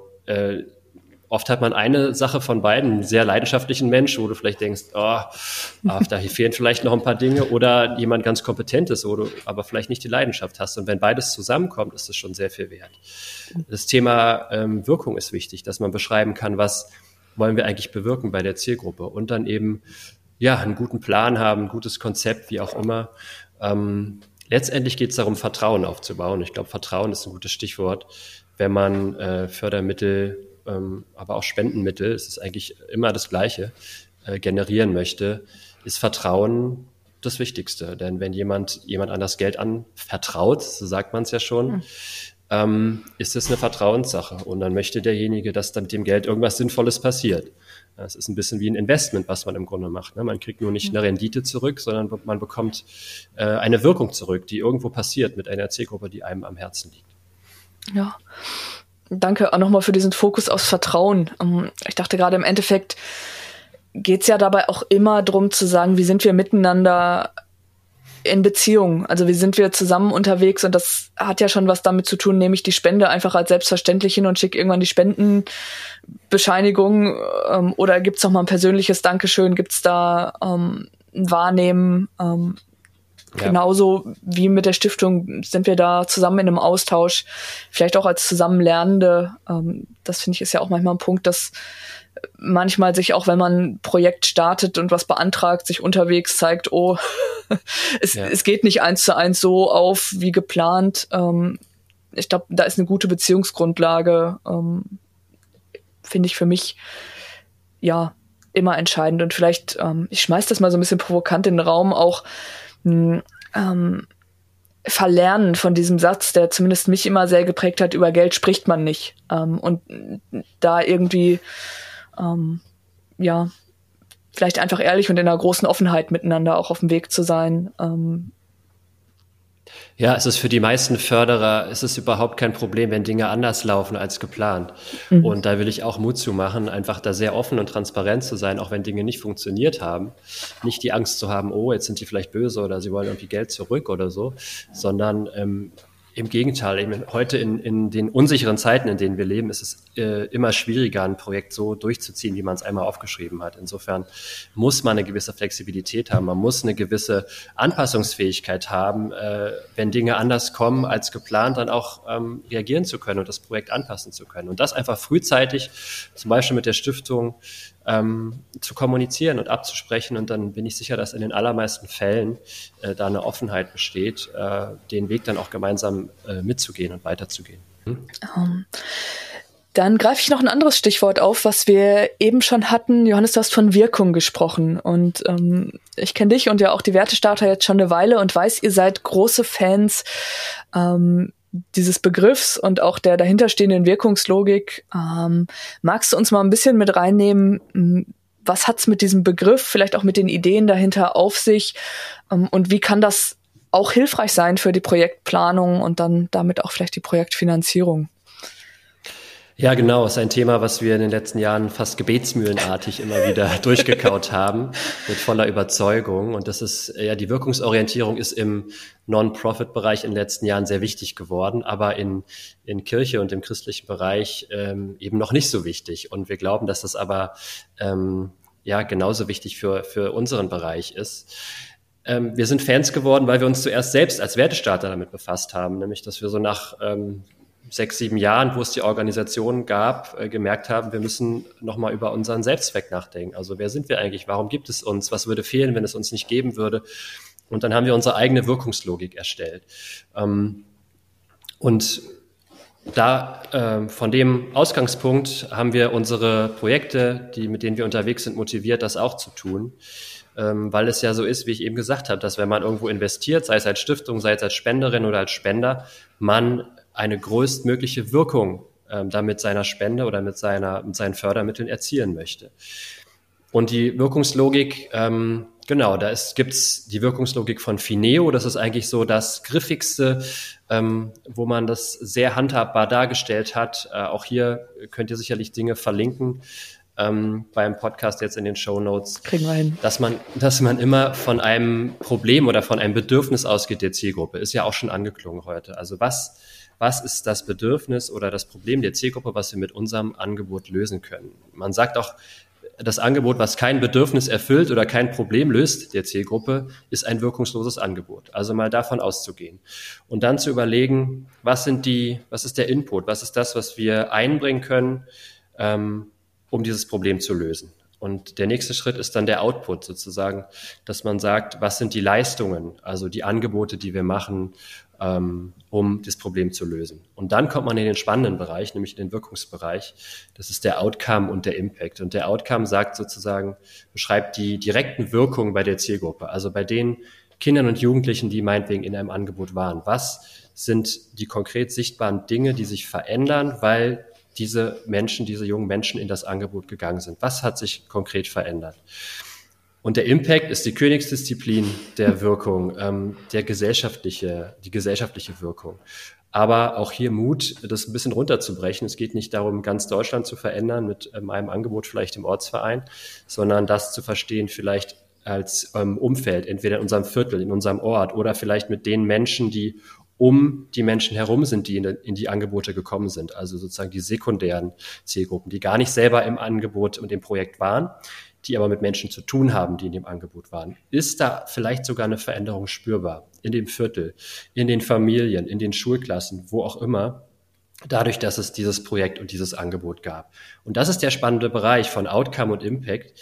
oft hat man eine Sache von beiden, einen sehr leidenschaftlichen Mensch, wo du vielleicht denkst, da fehlen vielleicht noch ein paar Dinge, oder jemand ganz Kompetentes, wo du aber vielleicht nicht die Leidenschaft hast. Und wenn beides zusammenkommt, ist das schon sehr viel wert. Das Thema Wirkung ist wichtig, dass man beschreiben kann, was wollen wir eigentlich bewirken bei der Zielgruppe, und dann eben einen guten Plan haben, ein gutes Konzept, wie auch immer. Letztendlich geht es darum, Vertrauen aufzubauen. Ich glaube, Vertrauen ist ein gutes Stichwort. Wenn man Fördermittel, aber auch Spendenmittel, es ist eigentlich immer das Gleiche, generieren möchte, ist Vertrauen das Wichtigste. Denn wenn jemand an das Geld anvertraut, so sagt man es ja schon, ist es eine Vertrauenssache. Und dann möchte derjenige, dass da mit dem Geld irgendwas Sinnvolles passiert. Es ist ein bisschen wie ein Investment, was man im Grunde macht. Man kriegt nur nicht eine Rendite zurück, sondern man bekommt eine Wirkung zurück, die irgendwo passiert mit einer Zielgruppe, die einem am Herzen liegt. Ja, danke auch nochmal für diesen Fokus aufs Vertrauen. Ich dachte gerade, im Endeffekt geht es ja dabei auch immer darum zu sagen, wie sind wir miteinander in Beziehung? Also wie sind wir zusammen unterwegs? Und das hat ja schon was damit zu tun, nehme ich die Spende einfach als selbstverständlich hin und schicke irgendwann die Spendenbescheinigung, oder gibt es noch mal ein persönliches Dankeschön? Gibt es da ein Wahrnehmen? Genauso wie mit der Stiftung sind wir da zusammen in einem Austausch, vielleicht auch als Zusammenlernende. Das finde ich ist ja auch manchmal ein Punkt, dass manchmal sich auch, wenn man ein Projekt startet und was beantragt, sich unterwegs zeigt, es geht nicht 1:1 so auf wie geplant. Ich glaube, da ist eine gute Beziehungsgrundlage, finde ich für mich immer entscheidend. Und vielleicht, ich schmeiß das mal so ein bisschen provokant in den Raum, auch verlernen von diesem Satz, der zumindest mich immer sehr geprägt hat: über Geld spricht man nicht. Und da irgendwie vielleicht einfach ehrlich und in einer großen Offenheit miteinander auch auf dem Weg zu sein. Ja, es ist für die meisten Förderer, es ist überhaupt kein Problem, wenn Dinge anders laufen als geplant. Und da will ich auch Mut zu machen, einfach da sehr offen und transparent zu sein, auch wenn Dinge nicht funktioniert haben. Nicht die Angst zu haben, jetzt sind die vielleicht böse oder sie wollen irgendwie Geld zurück oder so, sondern im Gegenteil, heute in den unsicheren Zeiten, in denen wir leben, ist es immer schwieriger, ein Projekt so durchzuziehen, wie man es einmal aufgeschrieben hat. Insofern muss man eine gewisse Flexibilität haben, man muss eine gewisse Anpassungsfähigkeit haben, wenn Dinge anders kommen als geplant, dann auch reagieren zu können und das Projekt anpassen zu können. Und das einfach frühzeitig, zum Beispiel mit der Stiftung, zu kommunizieren und abzusprechen. Und dann bin ich sicher, dass in den allermeisten Fällen da eine Offenheit besteht, den Weg dann auch gemeinsam mitzugehen und weiterzugehen. Dann greife ich noch ein anderes Stichwort auf, was wir eben schon hatten. Johannes, du hast von Wirkung gesprochen. Und ich kenne dich und ja auch die Wertestarter jetzt schon eine Weile und weiß, ihr seid große Fans dieses Begriffs und auch der dahinterstehenden Wirkungslogik. Magst du uns mal ein bisschen mit reinnehmen, was hat's mit diesem Begriff, vielleicht auch mit den Ideen dahinter auf sich, und wie kann das auch hilfreich sein für die Projektplanung und dann damit auch vielleicht die Projektfinanzierung? Ja, genau. Es ist ein Thema, was wir in den letzten Jahren fast gebetsmühlenartig immer wieder durchgekaut haben, mit voller Überzeugung. Und das ist, die Wirkungsorientierung ist im Non-Profit-Bereich in den letzten Jahren sehr wichtig geworden, aber in Kirche und im christlichen Bereich eben noch nicht so wichtig. Und wir glauben, dass das aber genauso wichtig für unseren Bereich ist. Wir sind Fans geworden, weil wir uns zuerst selbst als Wertestarter damit befasst haben, nämlich dass wir so nach 6, 7 Jahren, wo es die Organisation gab, gemerkt haben, wir müssen nochmal über unseren Selbstzweck nachdenken. Also wer sind wir eigentlich? Warum gibt es uns? Was würde fehlen, wenn es uns nicht geben würde? Und dann haben wir unsere eigene Wirkungslogik erstellt. Und da von dem Ausgangspunkt haben wir unsere Projekte, mit denen wir unterwegs sind, motiviert, das auch zu tun. Weil es ja so ist, wie ich eben gesagt habe, dass wenn man irgendwo investiert, sei es als Stiftung, sei es als Spenderin oder als Spender, man eine größtmögliche Wirkung damit seiner Spende oder mit seinen Fördermitteln erzielen möchte. Und die Wirkungslogik, genau, gibt's die Wirkungslogik von Fineo. Das ist eigentlich so das Griffigste, wo man das sehr handhabbar dargestellt hat. Auch hier könnt ihr sicherlich Dinge verlinken beim Podcast jetzt in den Shownotes. Kriegen wir hin. Dass man immer von einem Problem oder von einem Bedürfnis ausgeht der Zielgruppe. Ist ja auch schon angeklungen heute. Also was ist das Bedürfnis oder das Problem der Zielgruppe, was wir mit unserem Angebot lösen können? Man sagt auch, das Angebot, was kein Bedürfnis erfüllt oder kein Problem löst der Zielgruppe, ist ein wirkungsloses Angebot. Also mal davon auszugehen. Und dann zu überlegen, was ist der Input? Was ist das, was wir einbringen können, um dieses Problem zu lösen? Und der nächste Schritt ist dann der Output sozusagen, dass man sagt, was sind die Leistungen, also die Angebote, die wir machen, um das Problem zu lösen. Und dann kommt man in den spannenden Bereich, nämlich in den Wirkungsbereich. Das ist der Outcome und der Impact. Und der Outcome beschreibt die direkten Wirkungen bei der Zielgruppe, also bei den Kindern und Jugendlichen, die meinetwegen in einem Angebot waren. Was sind die konkret sichtbaren Dinge, die sich verändern, weil diese jungen Menschen in das Angebot gegangen sind? Was hat sich konkret verändert? Und der Impact ist die Königsdisziplin der Wirkung, die gesellschaftliche Wirkung. Aber auch hier Mut, das ein bisschen runterzubrechen. Es geht nicht darum, ganz Deutschland zu verändern mit einem Angebot vielleicht im Ortsverein, sondern das zu verstehen vielleicht als Umfeld, entweder in unserem Viertel, in unserem Ort oder vielleicht mit den Menschen, die um die Menschen herum sind, die in die Angebote gekommen sind. Also sozusagen die sekundären Zielgruppen, die gar nicht selber im Angebot und im Projekt waren, die aber mit Menschen zu tun haben, die in dem Angebot waren. Ist da vielleicht sogar eine Veränderung spürbar in dem Viertel, in den Familien, in den Schulklassen, wo auch immer, dadurch, dass es dieses Projekt und dieses Angebot gab? Und das ist der spannende Bereich von Outcome und Impact,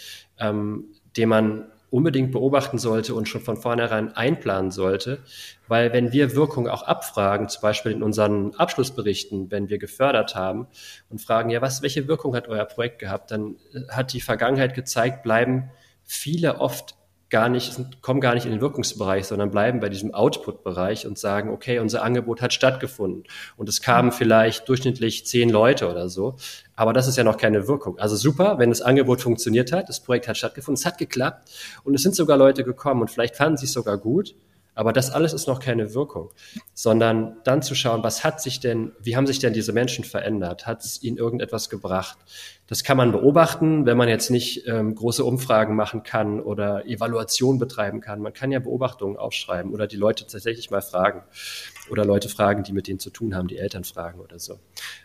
den man unbedingt beobachten sollte und schon von vornherein einplanen sollte, weil wenn wir Wirkung auch abfragen, zum Beispiel in unseren Abschlussberichten, wenn wir gefördert haben und fragen, ja, welche Wirkung hat euer Projekt gehabt, dann hat die Vergangenheit gezeigt, bleiben viele oft kommen gar nicht in den Wirkungsbereich, sondern bleiben bei diesem Output-Bereich und sagen, okay, unser Angebot hat stattgefunden und es kamen vielleicht durchschnittlich 10 Leute oder so, aber das ist ja noch keine Wirkung. Also super, wenn das Angebot funktioniert hat, das Projekt hat stattgefunden, es hat geklappt und es sind sogar Leute gekommen und vielleicht fanden sie es sogar gut, aber das alles ist noch keine Wirkung, sondern dann zu schauen, wie haben sich denn diese Menschen verändert? Hat es ihnen irgendetwas gebracht? Das kann man beobachten, wenn man jetzt nicht große Umfragen machen kann oder Evaluation betreiben kann. Man kann ja Beobachtungen aufschreiben oder die Leute tatsächlich mal fragen oder Leute fragen, die mit denen zu tun haben, die Eltern fragen oder so.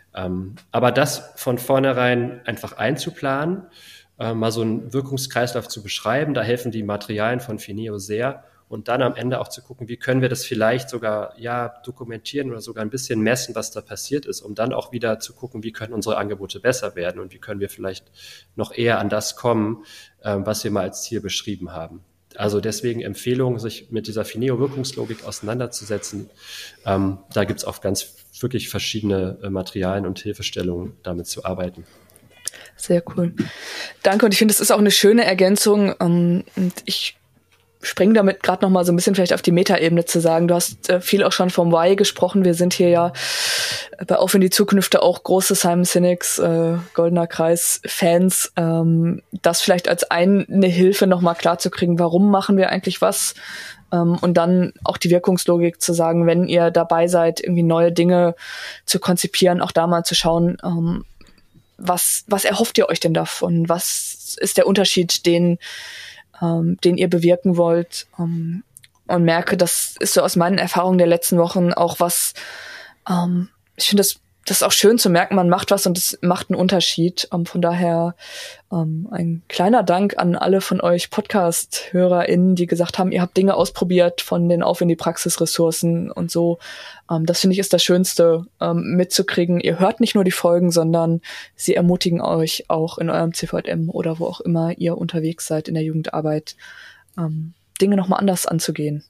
Aber das von vornherein einfach einzuplanen, mal so einen Wirkungskreislauf zu beschreiben, da helfen die Materialien von Fineo sehr. Und dann am Ende auch zu gucken, wie können wir das vielleicht sogar dokumentieren oder sogar ein bisschen messen, was da passiert ist, um dann auch wieder zu gucken, wie können unsere Angebote besser werden und wie können wir vielleicht noch eher an das kommen, was wir mal als Ziel beschrieben haben. Also deswegen Empfehlung, sich mit dieser Fineo-Wirkungslogik auseinanderzusetzen. Da gibt's auch ganz wirklich verschiedene Materialien und Hilfestellungen, damit zu arbeiten. Sehr cool. Danke, und ich finde, das ist auch eine schöne Ergänzung. Und ich springen damit gerade noch mal so ein bisschen vielleicht auf die Metaebene zu sagen. Du hast viel auch schon vom Why gesprochen. Wir sind hier ja bei Auf in die Zukunft auch große Simon Sinek's Goldener Kreis Fans. Das vielleicht als eine Hilfe noch mal klar zu kriegen, warum machen wir eigentlich was? Und dann auch die Wirkungslogik zu sagen, wenn ihr dabei seid, irgendwie neue Dinge zu konzipieren, auch da mal zu schauen, was erhofft ihr euch denn davon? Was ist der Unterschied, den ihr bewirken wollt, und merke, das ist so aus meinen Erfahrungen der letzten Wochen auch was, ich finde das das ist auch schön zu merken, man macht was und es macht einen Unterschied. Von daher ein kleiner Dank an alle von euch Podcast-HörerInnen, die gesagt haben, ihr habt Dinge ausprobiert von den Auf in die Praxis-Ressourcen und so. Das finde ich ist das Schönste, mitzukriegen. Ihr hört nicht nur die Folgen, sondern sie ermutigen euch auch in eurem CVM oder wo auch immer ihr unterwegs seid in der Jugendarbeit, Dinge nochmal anders anzugehen.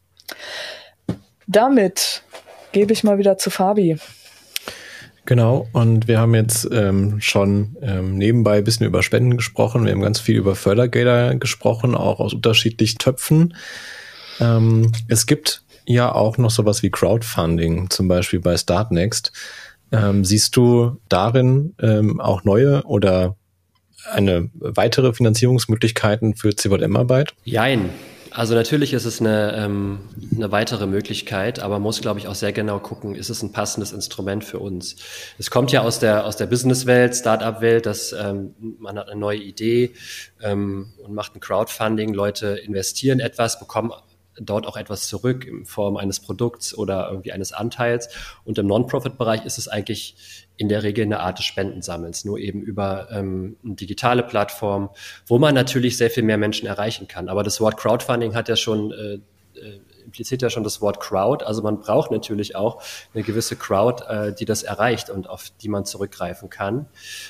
Damit gebe ich mal wieder zu Fabi. Genau, und wir haben jetzt schon nebenbei ein bisschen über Spenden gesprochen. Wir haben ganz viel über Fördergelder gesprochen, auch aus unterschiedlichen Töpfen. Es gibt ja auch noch sowas wie Crowdfunding, zum Beispiel bei Startnext. Siehst du darin auch neue oder eine weitere Finanzierungsmöglichkeiten für CVM-Arbeit? Jein. Also natürlich ist es eine weitere Möglichkeit, aber man muss, glaube ich, auch sehr genau gucken, ist es ein passendes Instrument für uns. Es kommt ja aus der Businesswelt, Start-up-Welt, dass man hat eine neue Idee und macht ein Crowdfunding, Leute investieren etwas, bekommen dort auch etwas zurück in Form eines Produkts oder irgendwie eines Anteils. Und im Non-Profit-Bereich ist es eigentlich in der Regel eine Art des Spendensammelns, nur eben über eine digitale Plattform, wo man natürlich sehr viel mehr Menschen erreichen kann. Aber das Wort Crowdfunding hat ja schon impliziert ja schon das Wort Crowd. Also man braucht natürlich auch eine gewisse Crowd, die das erreicht und auf die man zurückgreifen kann.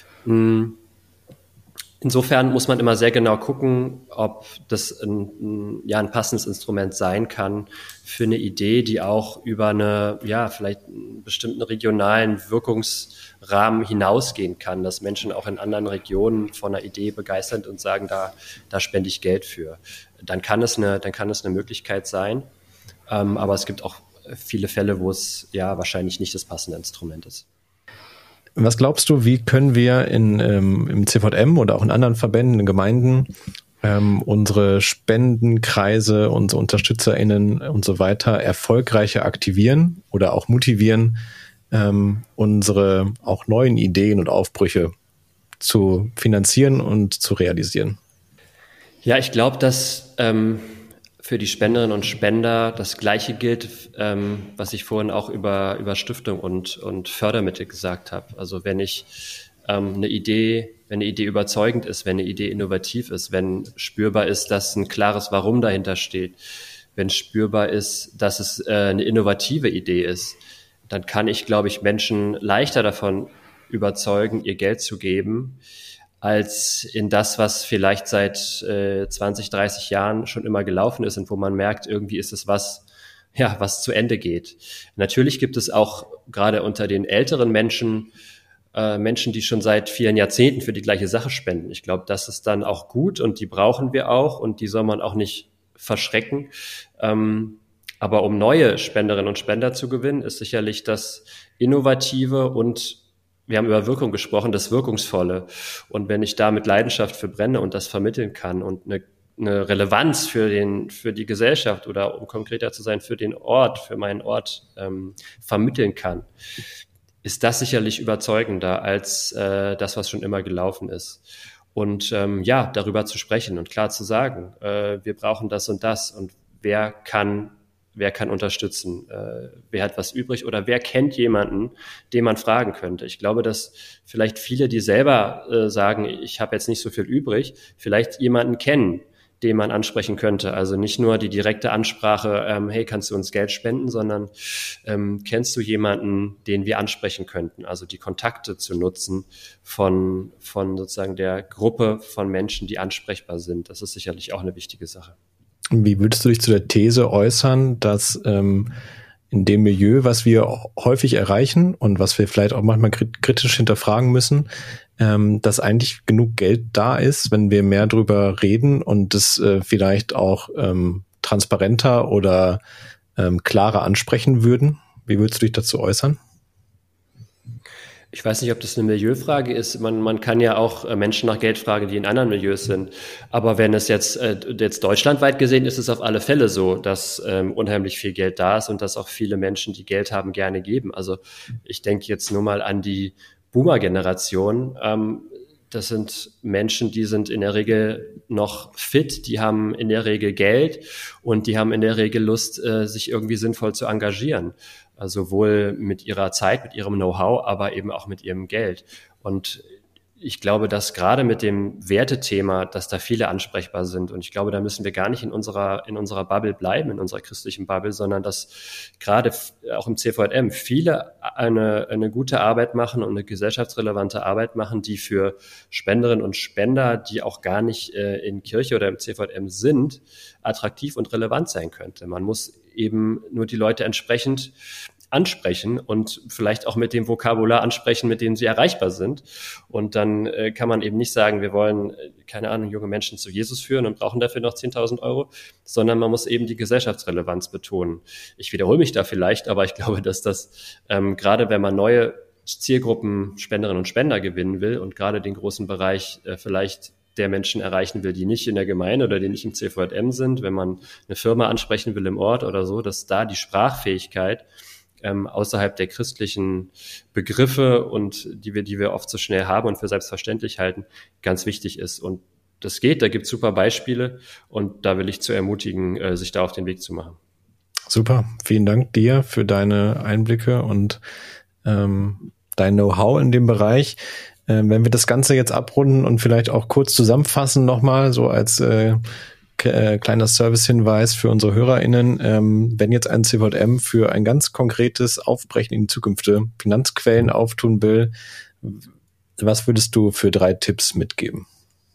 Insofern muss man immer sehr genau gucken, ob das ein passendes Instrument sein kann für eine Idee, die auch über vielleicht einen bestimmten regionalen Wirkungsrahmen hinausgehen kann, dass Menschen auch in anderen Regionen von einer Idee begeistert und sagen, da spende ich Geld für. Dann kann es eine Möglichkeit sein, aber es gibt auch viele Fälle, wo es wahrscheinlich nicht das passende Instrument ist. Was glaubst du, wie können wir im CVM oder auch in anderen Verbänden, in Gemeinden unsere Spendenkreise, unsere UnterstützerInnen und so weiter erfolgreicher aktivieren oder auch motivieren, unsere auch neuen Ideen und Aufbrüche zu finanzieren und zu realisieren? Ja, ich glaube, dass für die Spenderinnen und Spender das Gleiche gilt, was ich vorhin auch über Stiftung und Fördermittel gesagt habe. Also wenn eine Idee überzeugend ist, wenn eine Idee innovativ ist, wenn spürbar ist, dass ein klares Warum dahinter steht, wenn spürbar ist, dass es eine innovative Idee ist, dann kann ich, glaube ich, Menschen leichter davon überzeugen, ihr Geld zu geben, als in das, was vielleicht seit 20, 30 Jahren schon immer gelaufen ist und wo man merkt, irgendwie ist es was zu Ende geht. Natürlich gibt es auch gerade unter den älteren Menschen, die schon seit vielen Jahrzehnten für die gleiche Sache spenden. Ich glaube, das ist dann auch gut und die brauchen wir auch und die soll man auch nicht verschrecken. Aber um neue Spenderinnen und Spender zu gewinnen, ist sicherlich das Innovative und wir haben über Wirkung gesprochen, das Wirkungsvolle. Und wenn ich da mit Leidenschaft für brenne und das vermitteln kann und eine Relevanz für die Gesellschaft oder um konkreter zu sein, für meinen Ort vermitteln kann, ist das sicherlich überzeugender als das, was schon immer gelaufen ist. Und darüber zu sprechen und klar zu sagen, wir brauchen das und wer kann unterstützen, wer hat was übrig oder wer kennt jemanden, den man fragen könnte. Ich glaube, dass vielleicht viele, die selber sagen, ich habe jetzt nicht so viel übrig, vielleicht jemanden kennen, den man ansprechen könnte. Also nicht nur die direkte Ansprache, hey, kannst du uns Geld spenden, sondern kennst du jemanden, den wir ansprechen könnten? Also die Kontakte zu nutzen von sozusagen der Gruppe von Menschen, die ansprechbar sind. Das ist sicherlich auch eine wichtige Sache. Wie würdest du dich zu der These äußern, dass in dem Milieu, was wir häufig erreichen und was wir vielleicht auch manchmal kritisch hinterfragen müssen, dass eigentlich genug Geld da ist, wenn wir mehr drüber reden und es vielleicht auch transparenter oder klarer ansprechen würden? Wie würdest du dich dazu äußern? Ich weiß nicht, ob das eine Milieufrage ist. Man kann ja auch Menschen nach Geld fragen, die in anderen Milieus sind. Aber wenn es jetzt deutschlandweit gesehen ist, es auf alle Fälle so, dass unheimlich viel Geld da ist und dass auch viele Menschen, die Geld haben, gerne geben. Also ich denke jetzt nur mal an die Boomer-Generation. Das sind Menschen, die sind in der Regel noch fit, die haben in der Regel Geld und die haben in der Regel Lust, sich irgendwie sinnvoll zu engagieren. sowohl mit ihrer Zeit, mit ihrem Know-how, aber eben auch mit ihrem Geld. Und ich glaube, dass gerade mit dem Wertethema, dass da viele ansprechbar sind. Und ich glaube, da müssen wir gar nicht in unserer Bubble bleiben, in unserer christlichen Bubble, sondern dass gerade auch im CVM viele eine gute Arbeit machen und eine gesellschaftsrelevante Arbeit machen, die für Spenderinnen und Spender, die auch gar nicht in Kirche oder im CVM sind, attraktiv und relevant sein könnte. Man muss eben nur die Leute entsprechend ansprechen und vielleicht auch mit dem Vokabular ansprechen, mit dem sie erreichbar sind. Und dann kann man eben nicht sagen, wir wollen, keine Ahnung, junge Menschen zu Jesus führen und brauchen dafür noch 10.000 Euro, sondern man muss eben die Gesellschaftsrelevanz betonen. Ich wiederhole mich da vielleicht, aber ich glaube, dass das gerade wenn man neue Zielgruppen Spenderinnen und Spender gewinnen will und gerade den großen Bereich vielleicht der Menschen erreichen will, die nicht in der Gemeinde oder die nicht im CVM sind, wenn man eine Firma ansprechen will im Ort oder so, dass da die Sprachfähigkeit außerhalb der christlichen Begriffe und die wir oft so schnell haben und für selbstverständlich halten, ganz wichtig ist. Und das geht, da gibt es super Beispiele und da will ich zu ermutigen, sich da auf den Weg zu machen. Super, vielen Dank dir für deine Einblicke und dein Know-how in dem Bereich. Wenn wir das Ganze jetzt abrunden und vielleicht auch kurz zusammenfassen nochmal, so als kleiner Service-Hinweis für unsere HörerInnen, wenn jetzt ein CVM für ein ganz konkretes Aufbrechen in die Zukunft Finanzquellen auftun will, was würdest du für 3 Tipps mitgeben?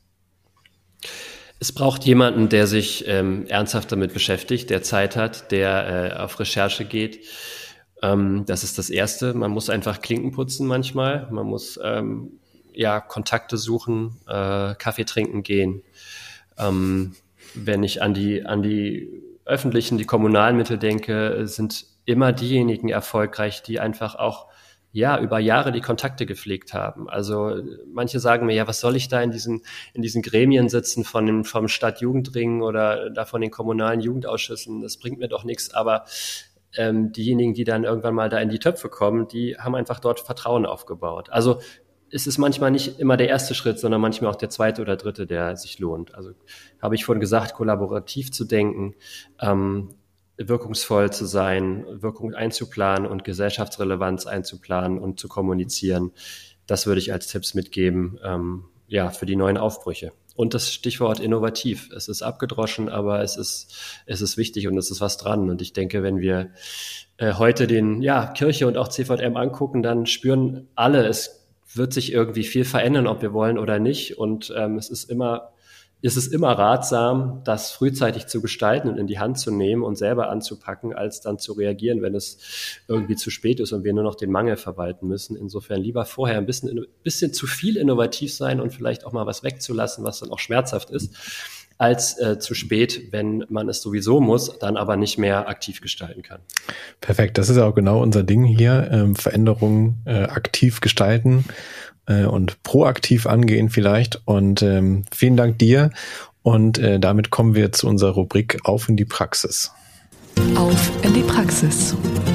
Es braucht jemanden, der sich ernsthaft damit beschäftigt, der Zeit hat, der auf Recherche geht. Das ist das Erste. Man muss einfach Klinken putzen manchmal. Man muss Kontakte suchen, Kaffee trinken gehen. Wenn ich an die öffentlichen, die kommunalen Mittel denke, sind immer diejenigen erfolgreich, die einfach auch über Jahre die Kontakte gepflegt haben. Also manche sagen mir, ja, was soll ich da in diesen Gremien sitzen vom Stadtjugendring oder da von den kommunalen Jugendausschüssen, das bringt mir doch nichts, aber diejenigen, die dann irgendwann mal da in die Töpfe kommen, die haben einfach dort Vertrauen aufgebaut. Also es ist manchmal nicht immer der erste Schritt, sondern manchmal auch der zweite oder dritte, der sich lohnt. Also habe ich vorhin gesagt, kollaborativ zu denken, wirkungsvoll zu sein, Wirkung einzuplanen und Gesellschaftsrelevanz einzuplanen und zu kommunizieren. Das würde ich als Tipps mitgeben, für die neuen Aufbrüche. Und das Stichwort innovativ. Es ist abgedroschen, aber es ist wichtig und es ist was dran. Und ich denke, wenn wir heute Kirche und auch CVM angucken, dann spüren alle, es wird sich irgendwie viel verändern, ob wir wollen oder nicht. Und es ist immer ratsam, das frühzeitig zu gestalten und in die Hand zu nehmen und selber anzupacken, als dann zu reagieren, wenn es irgendwie zu spät ist und wir nur noch den Mangel verwalten müssen. Insofern lieber vorher ein bisschen zu viel innovativ sein und vielleicht auch mal was wegzulassen, was dann auch schmerzhaft ist, als zu spät, wenn man es sowieso muss, dann aber nicht mehr aktiv gestalten kann. Perfekt, das ist auch genau unser Ding hier, Veränderungen aktiv gestalten und proaktiv angehen vielleicht. Und vielen Dank dir und damit kommen wir zu unserer Rubrik Auf in die Praxis. Auf in die Praxis.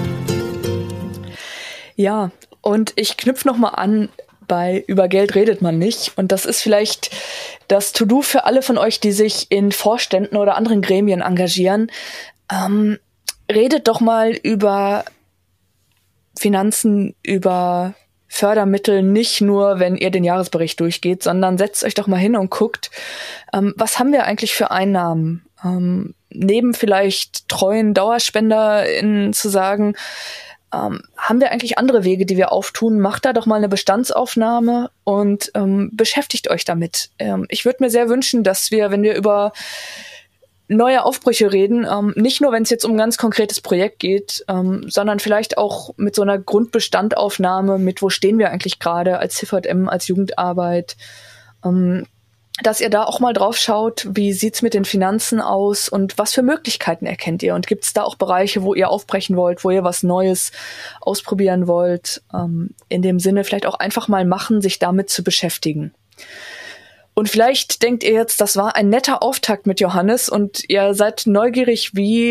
Ja, und ich knüpfe nochmal an, über Geld redet man nicht. Und das ist vielleicht das To-Do für alle von euch, die sich in Vorständen oder anderen Gremien engagieren. Redet doch mal über Finanzen, über Fördermittel, nicht nur, wenn ihr den Jahresbericht durchgeht, sondern setzt euch doch mal hin und guckt, was haben wir eigentlich für Einnahmen? Neben vielleicht treuen DauerspenderInnen zu sagen, haben wir eigentlich andere Wege, die wir auftun? Macht da doch mal eine Bestandsaufnahme und beschäftigt euch damit. Ich würde mir sehr wünschen, dass wir, wenn wir über neue Aufbrüche reden, nicht nur, wenn es jetzt um ein ganz konkretes Projekt geht, sondern vielleicht auch mit so einer Grundbestandaufnahme, mit wo stehen wir eigentlich gerade als CVM, als Jugendarbeit, dass ihr da auch mal drauf schaut, wie sieht's mit den Finanzen aus und was für Möglichkeiten erkennt ihr? Und gibt's da auch Bereiche, wo ihr aufbrechen wollt, wo ihr was Neues ausprobieren wollt? In dem Sinne vielleicht auch einfach mal machen, sich damit zu beschäftigen. Und vielleicht denkt ihr jetzt, das war ein netter Auftakt mit Johannes und ihr seid neugierig, wie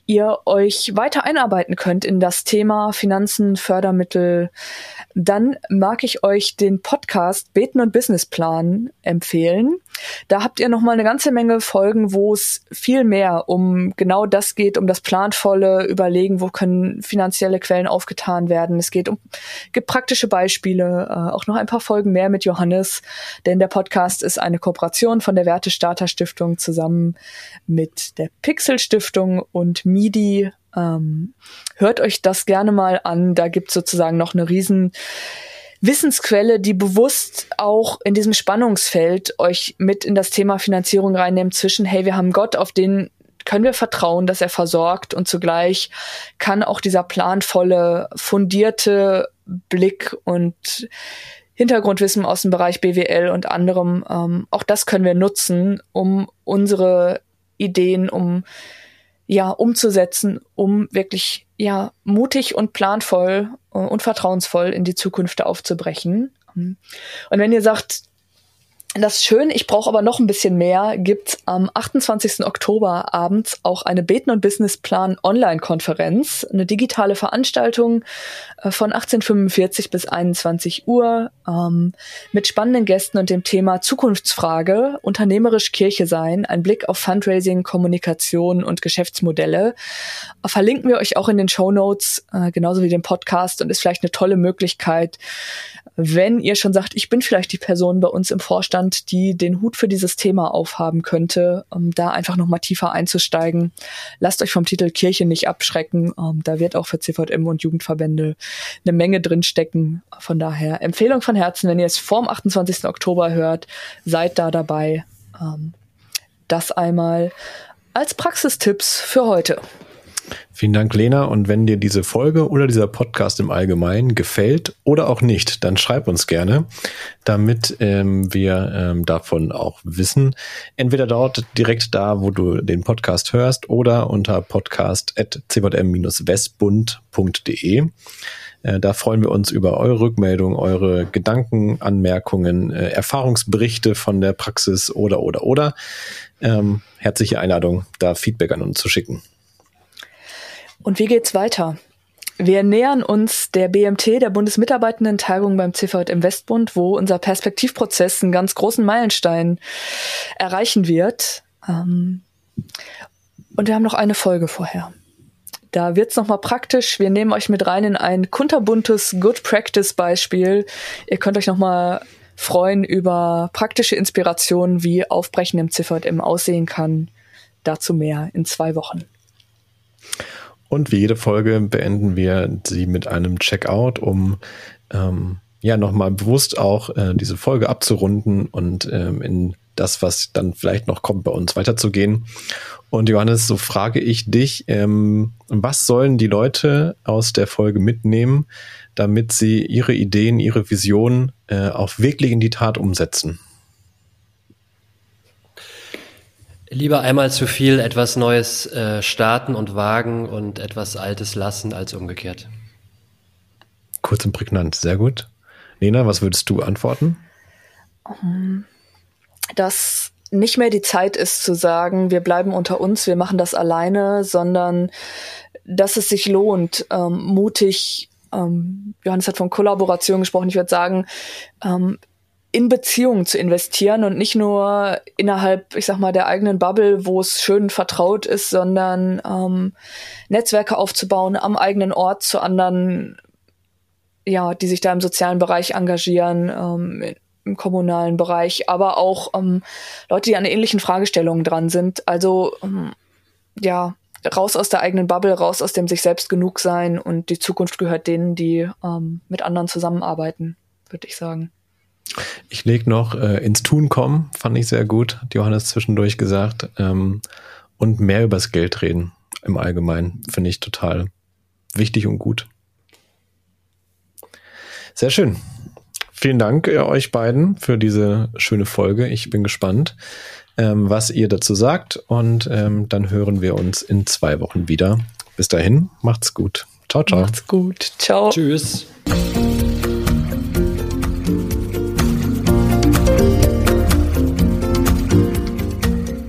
ihr euch weiter einarbeiten könnt in das Thema Finanzen, Fördermittel, dann mag ich euch den Podcast Beten und Businessplan empfehlen. Da habt ihr nochmal eine ganze Menge Folgen, wo es viel mehr um genau das geht, um das planvolle Überlegen, wo können finanzielle Quellen aufgetan werden. Es gibt praktische Beispiele, auch noch ein paar Folgen mehr mit Johannes, denn der Podcast ist eine Kooperation von der Wertestarter Stiftung zusammen mit der Pixel Stiftung und MIDI. Hört euch das gerne mal an. Da gibt es sozusagen noch eine riesen Wissensquelle, die bewusst auch in diesem Spannungsfeld euch mit in das Thema Finanzierung reinnimmt zwischen, hey, wir haben Gott, auf den können wir vertrauen, dass er versorgt, und zugleich kann auch dieser planvolle, fundierte Blick und Hintergrundwissen aus dem Bereich BWL und anderem, auch das können wir nutzen, um unsere Ideen umzusetzen, um wirklich mutig und planvoll und vertrauensvoll in die Zukunft aufzubrechen. Und wenn ihr sagt, das ist schön, ich brauche aber noch ein bisschen mehr, gibt's am 28. Oktober abends auch eine Beten- und Businessplan Online-Konferenz, eine digitale Veranstaltung von 18:45 bis 21 Uhr mit spannenden Gästen und dem Thema Zukunftsfrage, unternehmerisch Kirche sein, ein Blick auf Fundraising, Kommunikation und Geschäftsmodelle. Verlinken wir euch auch in den Shownotes, genauso wie den Podcast, und ist vielleicht eine tolle Möglichkeit, wenn ihr schon sagt, ich bin vielleicht die Person bei uns im Vorstand, die den Hut für dieses Thema aufhaben könnte, da einfach nochmal tiefer einzusteigen. Lasst euch vom Titel Kirche nicht abschrecken. Da wird auch für CVM und Jugendverbände eine Menge drinstecken. Von daher Empfehlung von Herzen, wenn ihr es vorm 28. Oktober hört, seid da dabei. Das einmal als Praxistipps für heute. Vielen Dank, Lena. Und wenn dir diese Folge oder dieser Podcast im Allgemeinen gefällt oder auch nicht, dann schreib uns gerne, damit wir davon auch wissen. Entweder dort direkt da, wo du den Podcast hörst, oder unter podcast@cvm-westbund.de. Da freuen wir uns über eure Rückmeldung, eure Gedanken, Anmerkungen, Erfahrungsberichte von der Praxis oder. Herzliche Einladung, da Feedback an uns zu schicken. Und wie geht's weiter? Wir nähern uns der BMT, der Bundesmitarbeitenden-Tagung beim CVM Westbund, wo unser Perspektivprozess einen ganz großen Meilenstein erreichen wird. Und wir haben noch eine Folge vorher. Da wird's nochmal praktisch. Wir nehmen euch mit rein in ein kunterbuntes Good-Practice-Beispiel. Ihr könnt euch nochmal freuen über praktische Inspirationen, wie Aufbrechen im CVM aussehen kann. Dazu mehr in 2 Wochen. Und wie jede Folge beenden wir sie mit einem Checkout, um nochmal bewusst auch diese Folge abzurunden und in das, was dann vielleicht noch kommt, bei uns weiterzugehen. Und Johannes, so frage ich dich, was sollen die Leute aus der Folge mitnehmen, damit sie ihre Ideen, ihre Visionen auch wirklich in die Tat umsetzen? Lieber einmal zu viel etwas Neues starten und wagen und etwas Altes lassen als umgekehrt. Kurz und prägnant, sehr gut. Lena, was würdest du antworten? Dass nicht mehr die Zeit ist zu sagen, wir bleiben unter uns, wir machen das alleine, sondern dass es sich lohnt, mutig, Johannes hat von Kollaboration gesprochen, ich würde sagen, in Beziehungen zu investieren und nicht nur innerhalb, ich sag mal, der eigenen Bubble, wo es schön vertraut ist, sondern Netzwerke aufzubauen am eigenen Ort zu anderen, die sich da im sozialen Bereich engagieren, im kommunalen Bereich, aber auch Leute, die an ähnlichen Fragestellungen dran sind. Also raus aus der eigenen Bubble, raus aus dem sich selbst genug sein, und die Zukunft gehört denen, die mit anderen zusammenarbeiten, würde ich sagen. Ich leg noch ins Tun kommen, fand ich sehr gut, hat Johannes zwischendurch gesagt, und mehr übers Geld reden im Allgemeinen, finde ich total wichtig und gut. Sehr schön. Vielen Dank euch beiden für diese schöne Folge. Ich bin gespannt, was ihr dazu sagt, und dann hören wir uns in 2 Wochen wieder. Bis dahin, macht's gut. Ciao, ciao. Macht's gut. Ciao. Tschüss.